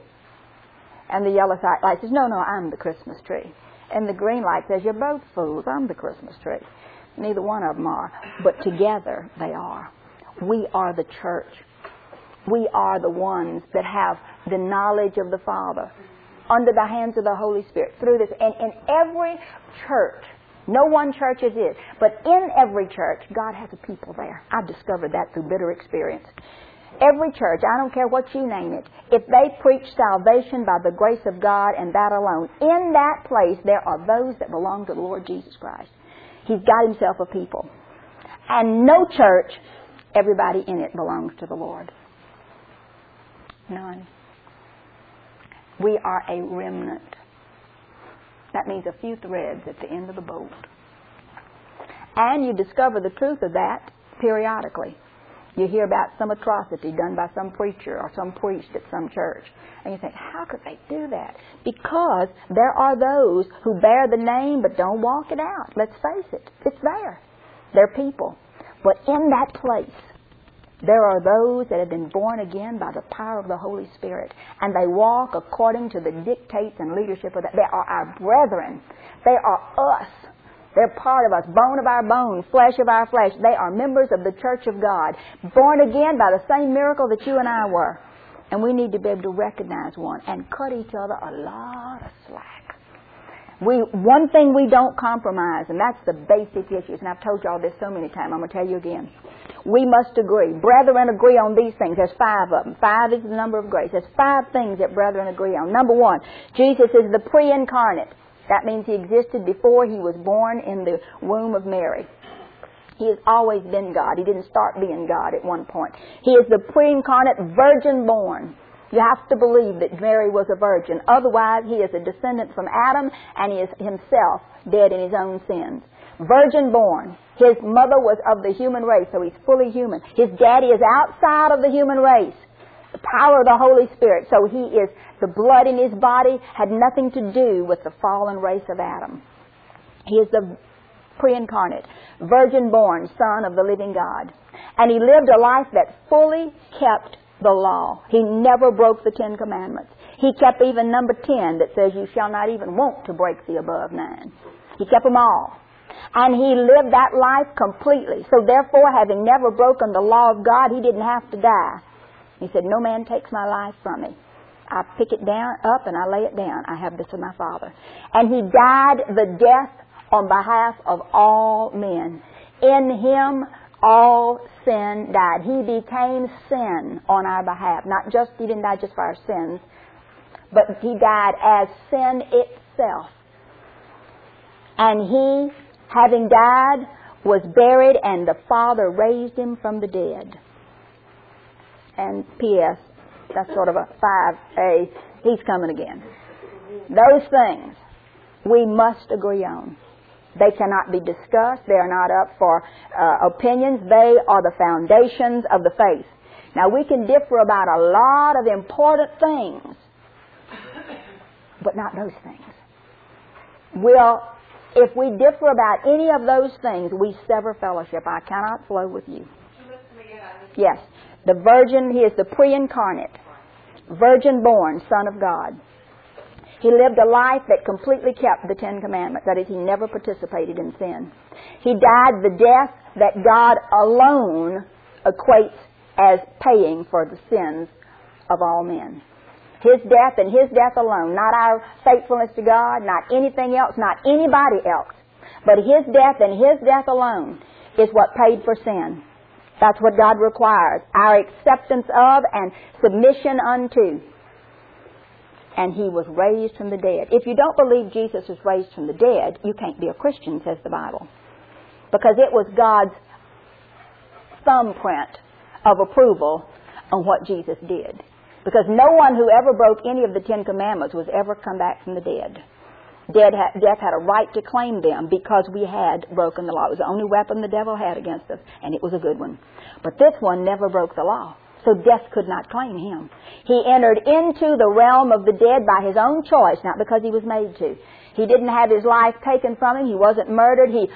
And the yellow light says, no, no, I'm the Christmas tree. And the green light says, you're both fools, I'm the Christmas tree. Neither one of them are, but together they are. We are the church. We are the ones that have the knowledge of the Father under the hands of the Holy Spirit through this. And in every church, no one church is it, but in every church, God has a people there. I've discovered that through bitter experience. Every church, I don't care what you name it, if they preach salvation by the grace of God and that alone, in that place there are those that belong to the Lord Jesus Christ. He's got himself a people. And no church, everybody in it belongs to the Lord. None. We are a remnant. That means a few threads at the end of the boat. And you discover the truth of that periodically. You hear about some atrocity done by some preacher or some priest at some church. And you think, how could they do that? Because there are those who bear the name but don't walk it out. Let's face it. It's there. They're people. But in that place, there are those that have been born again by the power of the Holy Spirit, and they walk according to the dictates and leadership of that. They are our brethren. They are us. They're part of us, bone of our bone, flesh of our flesh. They are members of the church of God, born again by the same miracle that you and I were. And we need to be able to recognize one and cut each other a lot of slack. We, one thing we don't compromise, and that's the basic issues, and I've told you all this so many times, I'm going to tell you again. We must agree. Brethren agree on these things. There's five of them. Five is the number of grace. There's five things that brethren agree on. Number one, Jesus is the pre-incarnate. That means he existed before he was born in the womb of Mary. He has always been God. He didn't start being God at one point. He is the pre-incarnate virgin born. You have to believe that Mary was a virgin. Otherwise, he is a descendant from Adam, and he is himself dead in his own sins. Virgin born. His mother was of the human race, so he's fully human. His daddy is outside of the human race. The power of the Holy Spirit. So he is, the blood in his body had nothing to do with the fallen race of Adam. He is the pre-incarnate, virgin born Son of the living God. And he lived a life that fully kept the law. He never broke the Ten Commandments. He kept even number ten that says you shall not even want to break the above nine. He kept them all. And he lived that life completely. So therefore, having never broken the law of God, he didn't have to die. He said, no man takes my life from me. I pick it down up and I lay it down. I have this of my Father. And he died the death on behalf of all men. In him all sin died. He became sin on our behalf. Not just, he didn't die just for our sins, but he died as sin itself. And he, having died, was buried, and the Father raised him from the dead. And P S, that's sort of a five A, he's coming again. Those things we must agree on. They cannot be discussed. They are not up for uh, opinions. They are the foundations of the faith. Now, we can differ about a lot of important things, but not those things. We'll, If we differ about any of those things, we sever fellowship. I cannot flow with you. Yes. The virgin, he is the pre-incarnate, virgin-born Son of God. He lived a life that completely kept the Ten Commandments. That is, he never participated in sin. He died the death that God alone equates as paying for the sins of all men. His death and His death alone, not our faithfulness to God, not anything else, not anybody else, but His death and His death alone is what paid for sin. That's what God requires, our acceptance of and submission unto. And He was raised from the dead. If you don't believe Jesus was raised from the dead, you can't be a Christian, says the Bible. Because it was God's thumbprint of approval on what Jesus did. Because no one who ever broke any of the Ten Commandments was ever come back from the dead. Dead ha- death had a right to claim them because we had broken the law. It was the only weapon the devil had against us, and it was a good one. But this one never broke the law. So death could not claim him. He entered into the realm of the dead by his own choice, not because he was made to. He didn't have his life taken from him. He wasn't murdered. He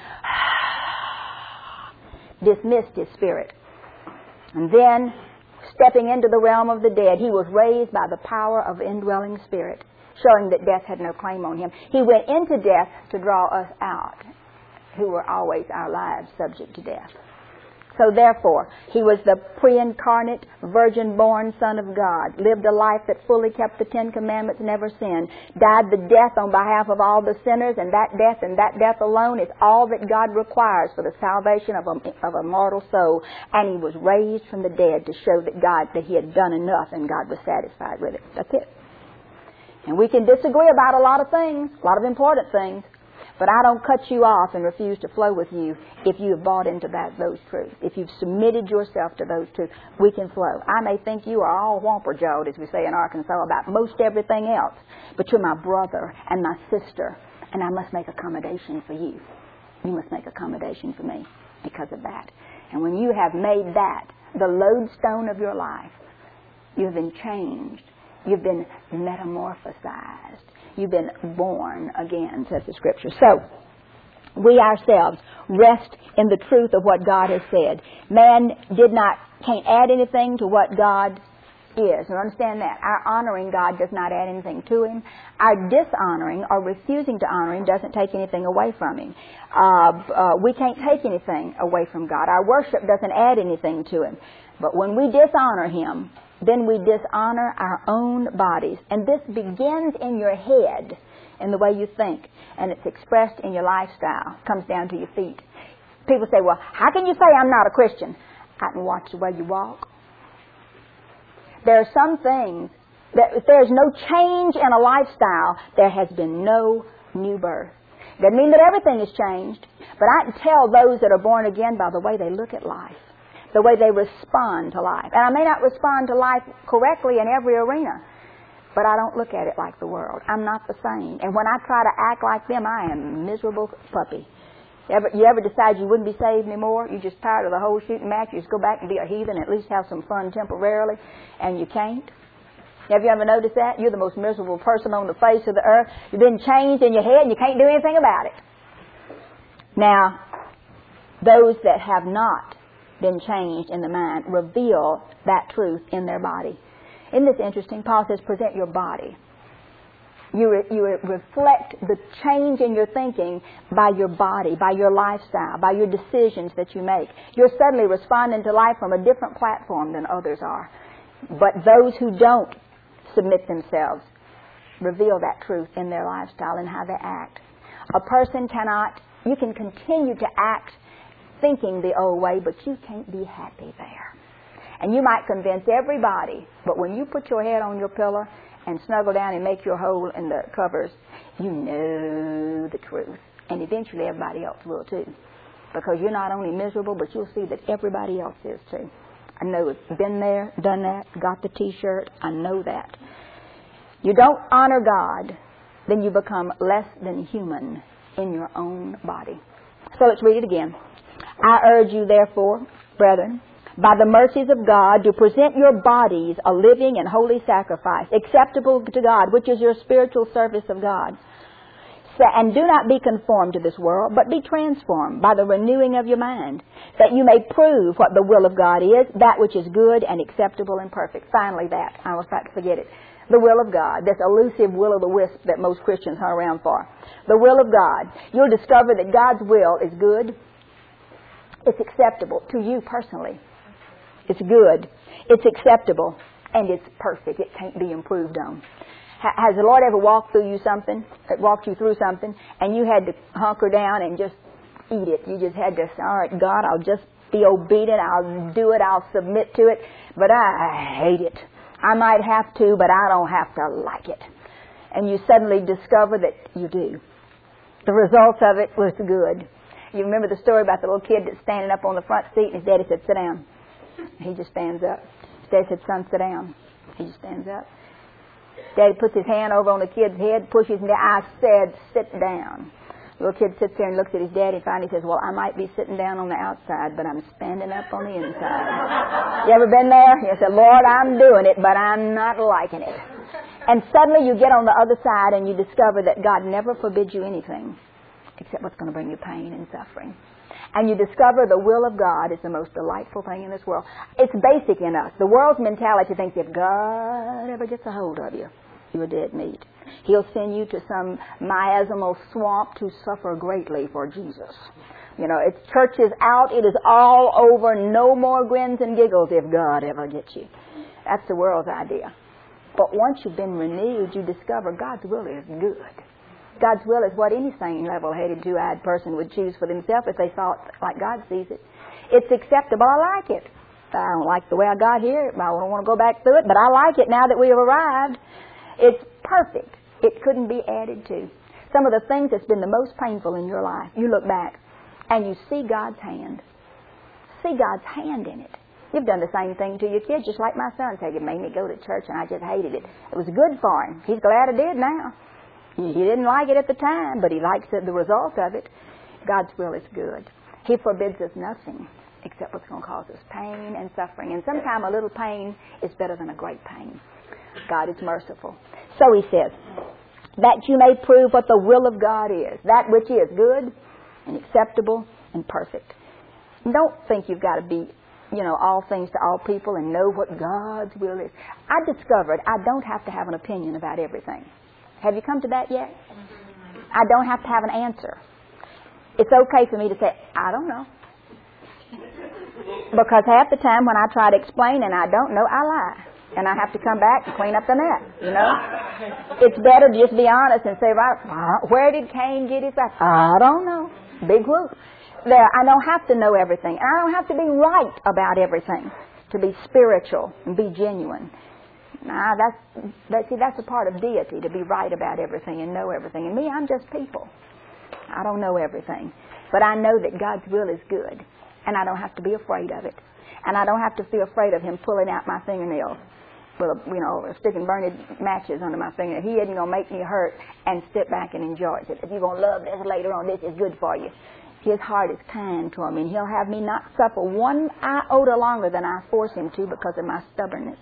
dismissed his spirit. And then, stepping into the realm of the dead, he was raised by the power of indwelling spirit, showing that death had no claim on him. He went into death to draw us out, who were always our lives subject to death. So therefore, he was the pre-incarnate, virgin-born Son of God, lived a life that fully kept the Ten Commandments, never sinned, died the death on behalf of all the sinners, and that death and that death alone is all that God requires for the salvation of a, of a mortal soul. And he was raised from the dead to show that God, that he had done enough and God was satisfied with it. That's it. And we can disagree about a lot of things, a lot of important things. But I don't cut you off and refuse to flow with you if you have bought into that, those truths. If you've submitted yourself to those truths, we can flow. I may think you are all whomper-jawed, as we say in Arkansas, about most everything else. But you're my brother and my sister, and I must make accommodation for you. You must make accommodation for me because of that. And when you have made that the lodestone of your life, you've been changed. You've been metamorphosized. You've been born again, says the Scripture. So, we ourselves rest in the truth of what God has said. Man did not, can't add anything to what God is. You understand that? Our honoring God does not add anything to Him. Our dishonoring or refusing to honor Him doesn't take anything away from Him. Uh, uh, we can't take anything away from God. Our worship doesn't add anything to Him. But when we dishonor Him, then we dishonor our own bodies. And this begins in your head, in the way you think, and it's expressed in your lifestyle. It comes down to your feet. People say, well, how can you say I'm not a Christian? I can watch the way you walk. There are some things that if there is no change in a lifestyle, there has been no new birth. Doesn't mean that everything has changed, but I can tell those that are born again by the way they look at life, the way they respond to life. And I may not respond to life correctly in every arena, but I don't look at it like the world. I'm not the same. And when I try to act like them, I am a miserable puppy. You ever, you ever decide you wouldn't be saved anymore? You're just tired of the whole shooting match. You just go back and be a heathen and at least have some fun temporarily, and you can't? Have you ever noticed that? You're the most miserable person on the face of the earth. You've been changed in your head and you can't do anything about it. Now, those that have not been changed in the mind reveal that truth in their body. Isn't this interesting? Paul says, present your body. You, re, you re reflect the change in your thinking by your body, by your lifestyle, by your decisions that you make. You're suddenly responding to life from a different platform than others are. But those who don't submit themselves reveal that truth in their lifestyle and how they act. A person cannot, you can continue to act thinking the old way, but you can't be happy there. And you might convince everybody, but when you put your head on your pillow and snuggle down and make your hole in the covers, you know the truth. And eventually everybody else will too. Because you're not only miserable, but you'll see that everybody else is too. I know it's been there, done that, got the t-shirt. I know that. You don't honor God, then you become less than human in your own body. So let's read it again. I urge you, therefore, brethren, by the mercies of God, to present your bodies a living and holy sacrifice, acceptable to God, which is your spiritual service of God. And do not be conformed to this world, but be transformed by the renewing of your mind, that you may prove what the will of God is, that which is good and acceptable and perfect. Finally, that. I was about to forget it. The will of God, this elusive will-o'-the-wisp that most Christians hunt around for. The will of God. You'll discover that God's will is good, it's acceptable to you personally. It's good, it's acceptable, and it's perfect. It can't be improved on. Has the Lord ever walked through you something, walked you through something, and you had to hunker down and just eat it? You just had to say, all right, God, I'll just be obedient. I'll do it. I'll submit to it. But I hate it. I might have to, but I don't have to like it. And you suddenly discover that you do. The results of it was good. You remember the story about the little kid that's standing up on the front seat, and his daddy said, sit down. He just stands up. His daddy said, son, sit down. He just stands up. Daddy puts his hand over on the kid's head, pushes him down. I said, sit down. The little kid sits there and looks at his daddy and finally says, well, I might be sitting down on the outside, but I'm standing up on the inside. You ever been there? You said, Lord, I'm doing it, but I'm not liking it. And suddenly you get on the other side and you discover that God never forbids you anything except what's going to bring you pain and suffering. And you discover the will of God is the most delightful thing in this world. It's basic in us. The world's mentality thinks if God ever gets a hold of you, you're dead meat. He'll send you to some miasmal swamp to suffer greatly for Jesus. You know, it's church is out. It is all over. No more grins and giggles if God ever gets you. That's the world's idea. But once you've been renewed, you discover God's will is good. God's will is what any sane, level-headed, two-eyed person would choose for themselves if they saw it like God sees it. It's acceptable. I like it. I don't like the way I got here. I don't want to go back through it, but I like it now that we have arrived. It's perfect. It couldn't be added to. Some of the things that's been the most painful in your life, you look back and you see God's hand. See God's hand in it. You've done the same thing to your kids, just like my son said. You made me go to church and I just hated it. It was good for him. He's glad I did now. He didn't like it at the time, but he likes the result of it. God's will is good. He forbids us nothing except what's going to cause us pain and suffering. And sometimes a little pain is better than a great pain. God is merciful. So he says, that you may prove what the will of God is, that which is good and acceptable and perfect. Don't think you've got to be, you know, all things to all people and know what God's will is. I discovered I don't have to have an opinion about everything. Have you come to that yet? I don't have to have an answer. It's okay for me to say, I don't know. Because half the time when I try to explain and I don't know, I lie. And I have to come back and clean up the net, you know. It's better to just be honest and say, right, where did Cain get his life? I don't know. Big whoop. There, I don't have to know everything. And I don't have to be right about everything to be spiritual and be genuine. Nah, that's, that, see, that's a part of deity, to be right about everything and know everything. And me, I'm just people. I don't know everything. But I know that God's will is good. And I don't have to be afraid of it. And I don't have to feel afraid of Him pulling out my fingernails with a, you know, sticking burning matches under my finger. He isn't going to make me hurt and sit back and enjoy it. If you're going to love this later on, this is good for you. His heart is kind toward me, and He'll have me not suffer one iota longer than I force Him to because of my stubbornness.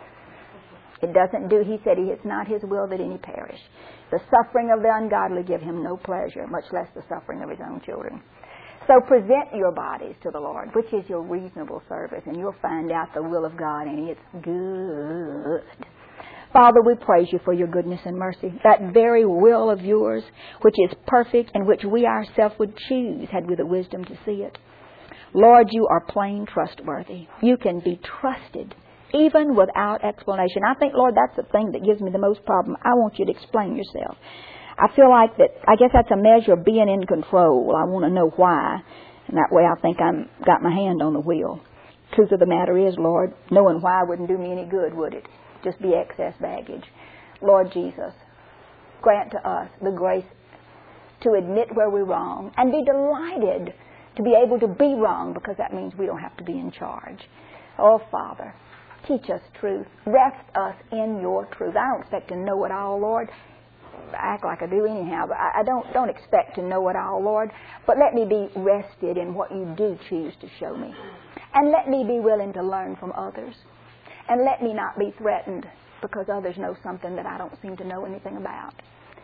It doesn't do, He said, it's not His will that any perish. The suffering of the ungodly give Him no pleasure, much less the suffering of His own children. So present your bodies to the Lord, which is your reasonable service, and you'll find out the will of God, and it's good. Father, we praise You for Your goodness and mercy, that very will of Yours, which is perfect and which we ourselves would choose had we the wisdom to see it. Lord, You are plain trustworthy. You can be trusted, even without explanation. I think, Lord, that's the thing that gives me the most problem. I want You to explain Yourself. I feel like that, I guess that's a measure of being in control. I want to know why, and that way I think I'm got my hand on the wheel. Truth of the matter is, Lord, knowing why wouldn't do me any good, would it? Just be excess baggage. Lord Jesus, grant to us the grace to admit where we're wrong and be delighted to be able to be wrong, because that means we don't have to be in charge. Oh, Father, teach us truth. Rest us in Your truth. I don't expect to know it all, Lord. I act like I do anyhow, but I don't don't expect to know it all, Lord. But let me be rested in what You do choose to show me. And let me be willing to learn from others. And let me not be threatened because others know something that I don't seem to know anything about.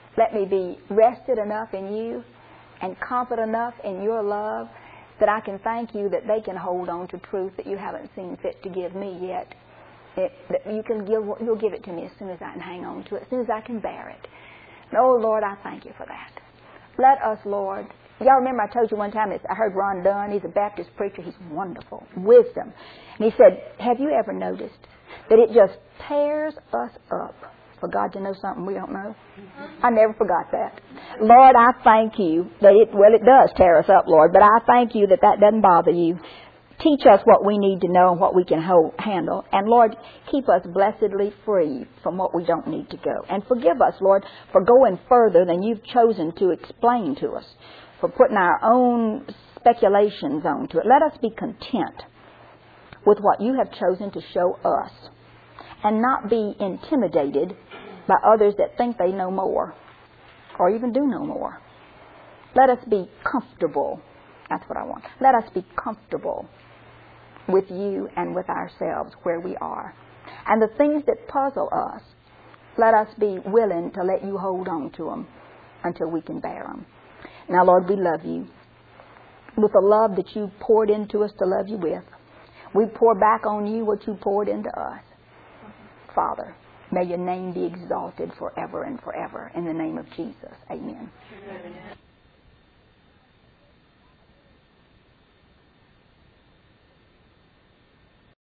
Let me be rested enough in you and confident enough in your love that I can thank you that they can hold on to truth that you haven't seen fit to give me yet. It, that you can give, you'll give it to me as soon as I can hang on to it, as soon as I can bear it. And oh, Lord, I thank you for that. Let us, Lord. Y'all remember I told you one time, I heard Ron Dunn, he's a Baptist preacher, he's wonderful, wisdom. And he said, have you ever noticed that it just tears us up for God to know something we don't know? I never forgot that. Lord, I thank you that it, well, it does tear us up, Lord, but I thank you that that doesn't bother you. Teach us what we need to know and what we can hold, handle. And, Lord, keep us blessedly free from what we don't need to go. And forgive us, Lord, for going further than you've chosen to explain to us, for putting our own speculations onto it. Let us be content with what you have chosen to show us and not be intimidated by others that think they know more or even do know more. Let us be comfortable. That's what I want. Let us be comfortable with you and with ourselves where we are. And the things that puzzle us, let us be willing to let you hold on to them until we can bear them. Now, Lord, we love you with the love that you poured into us to love you with. We pour back on you what you poured into us. Father, may your name be exalted forever and forever. In the name of Jesus, amen. Amen.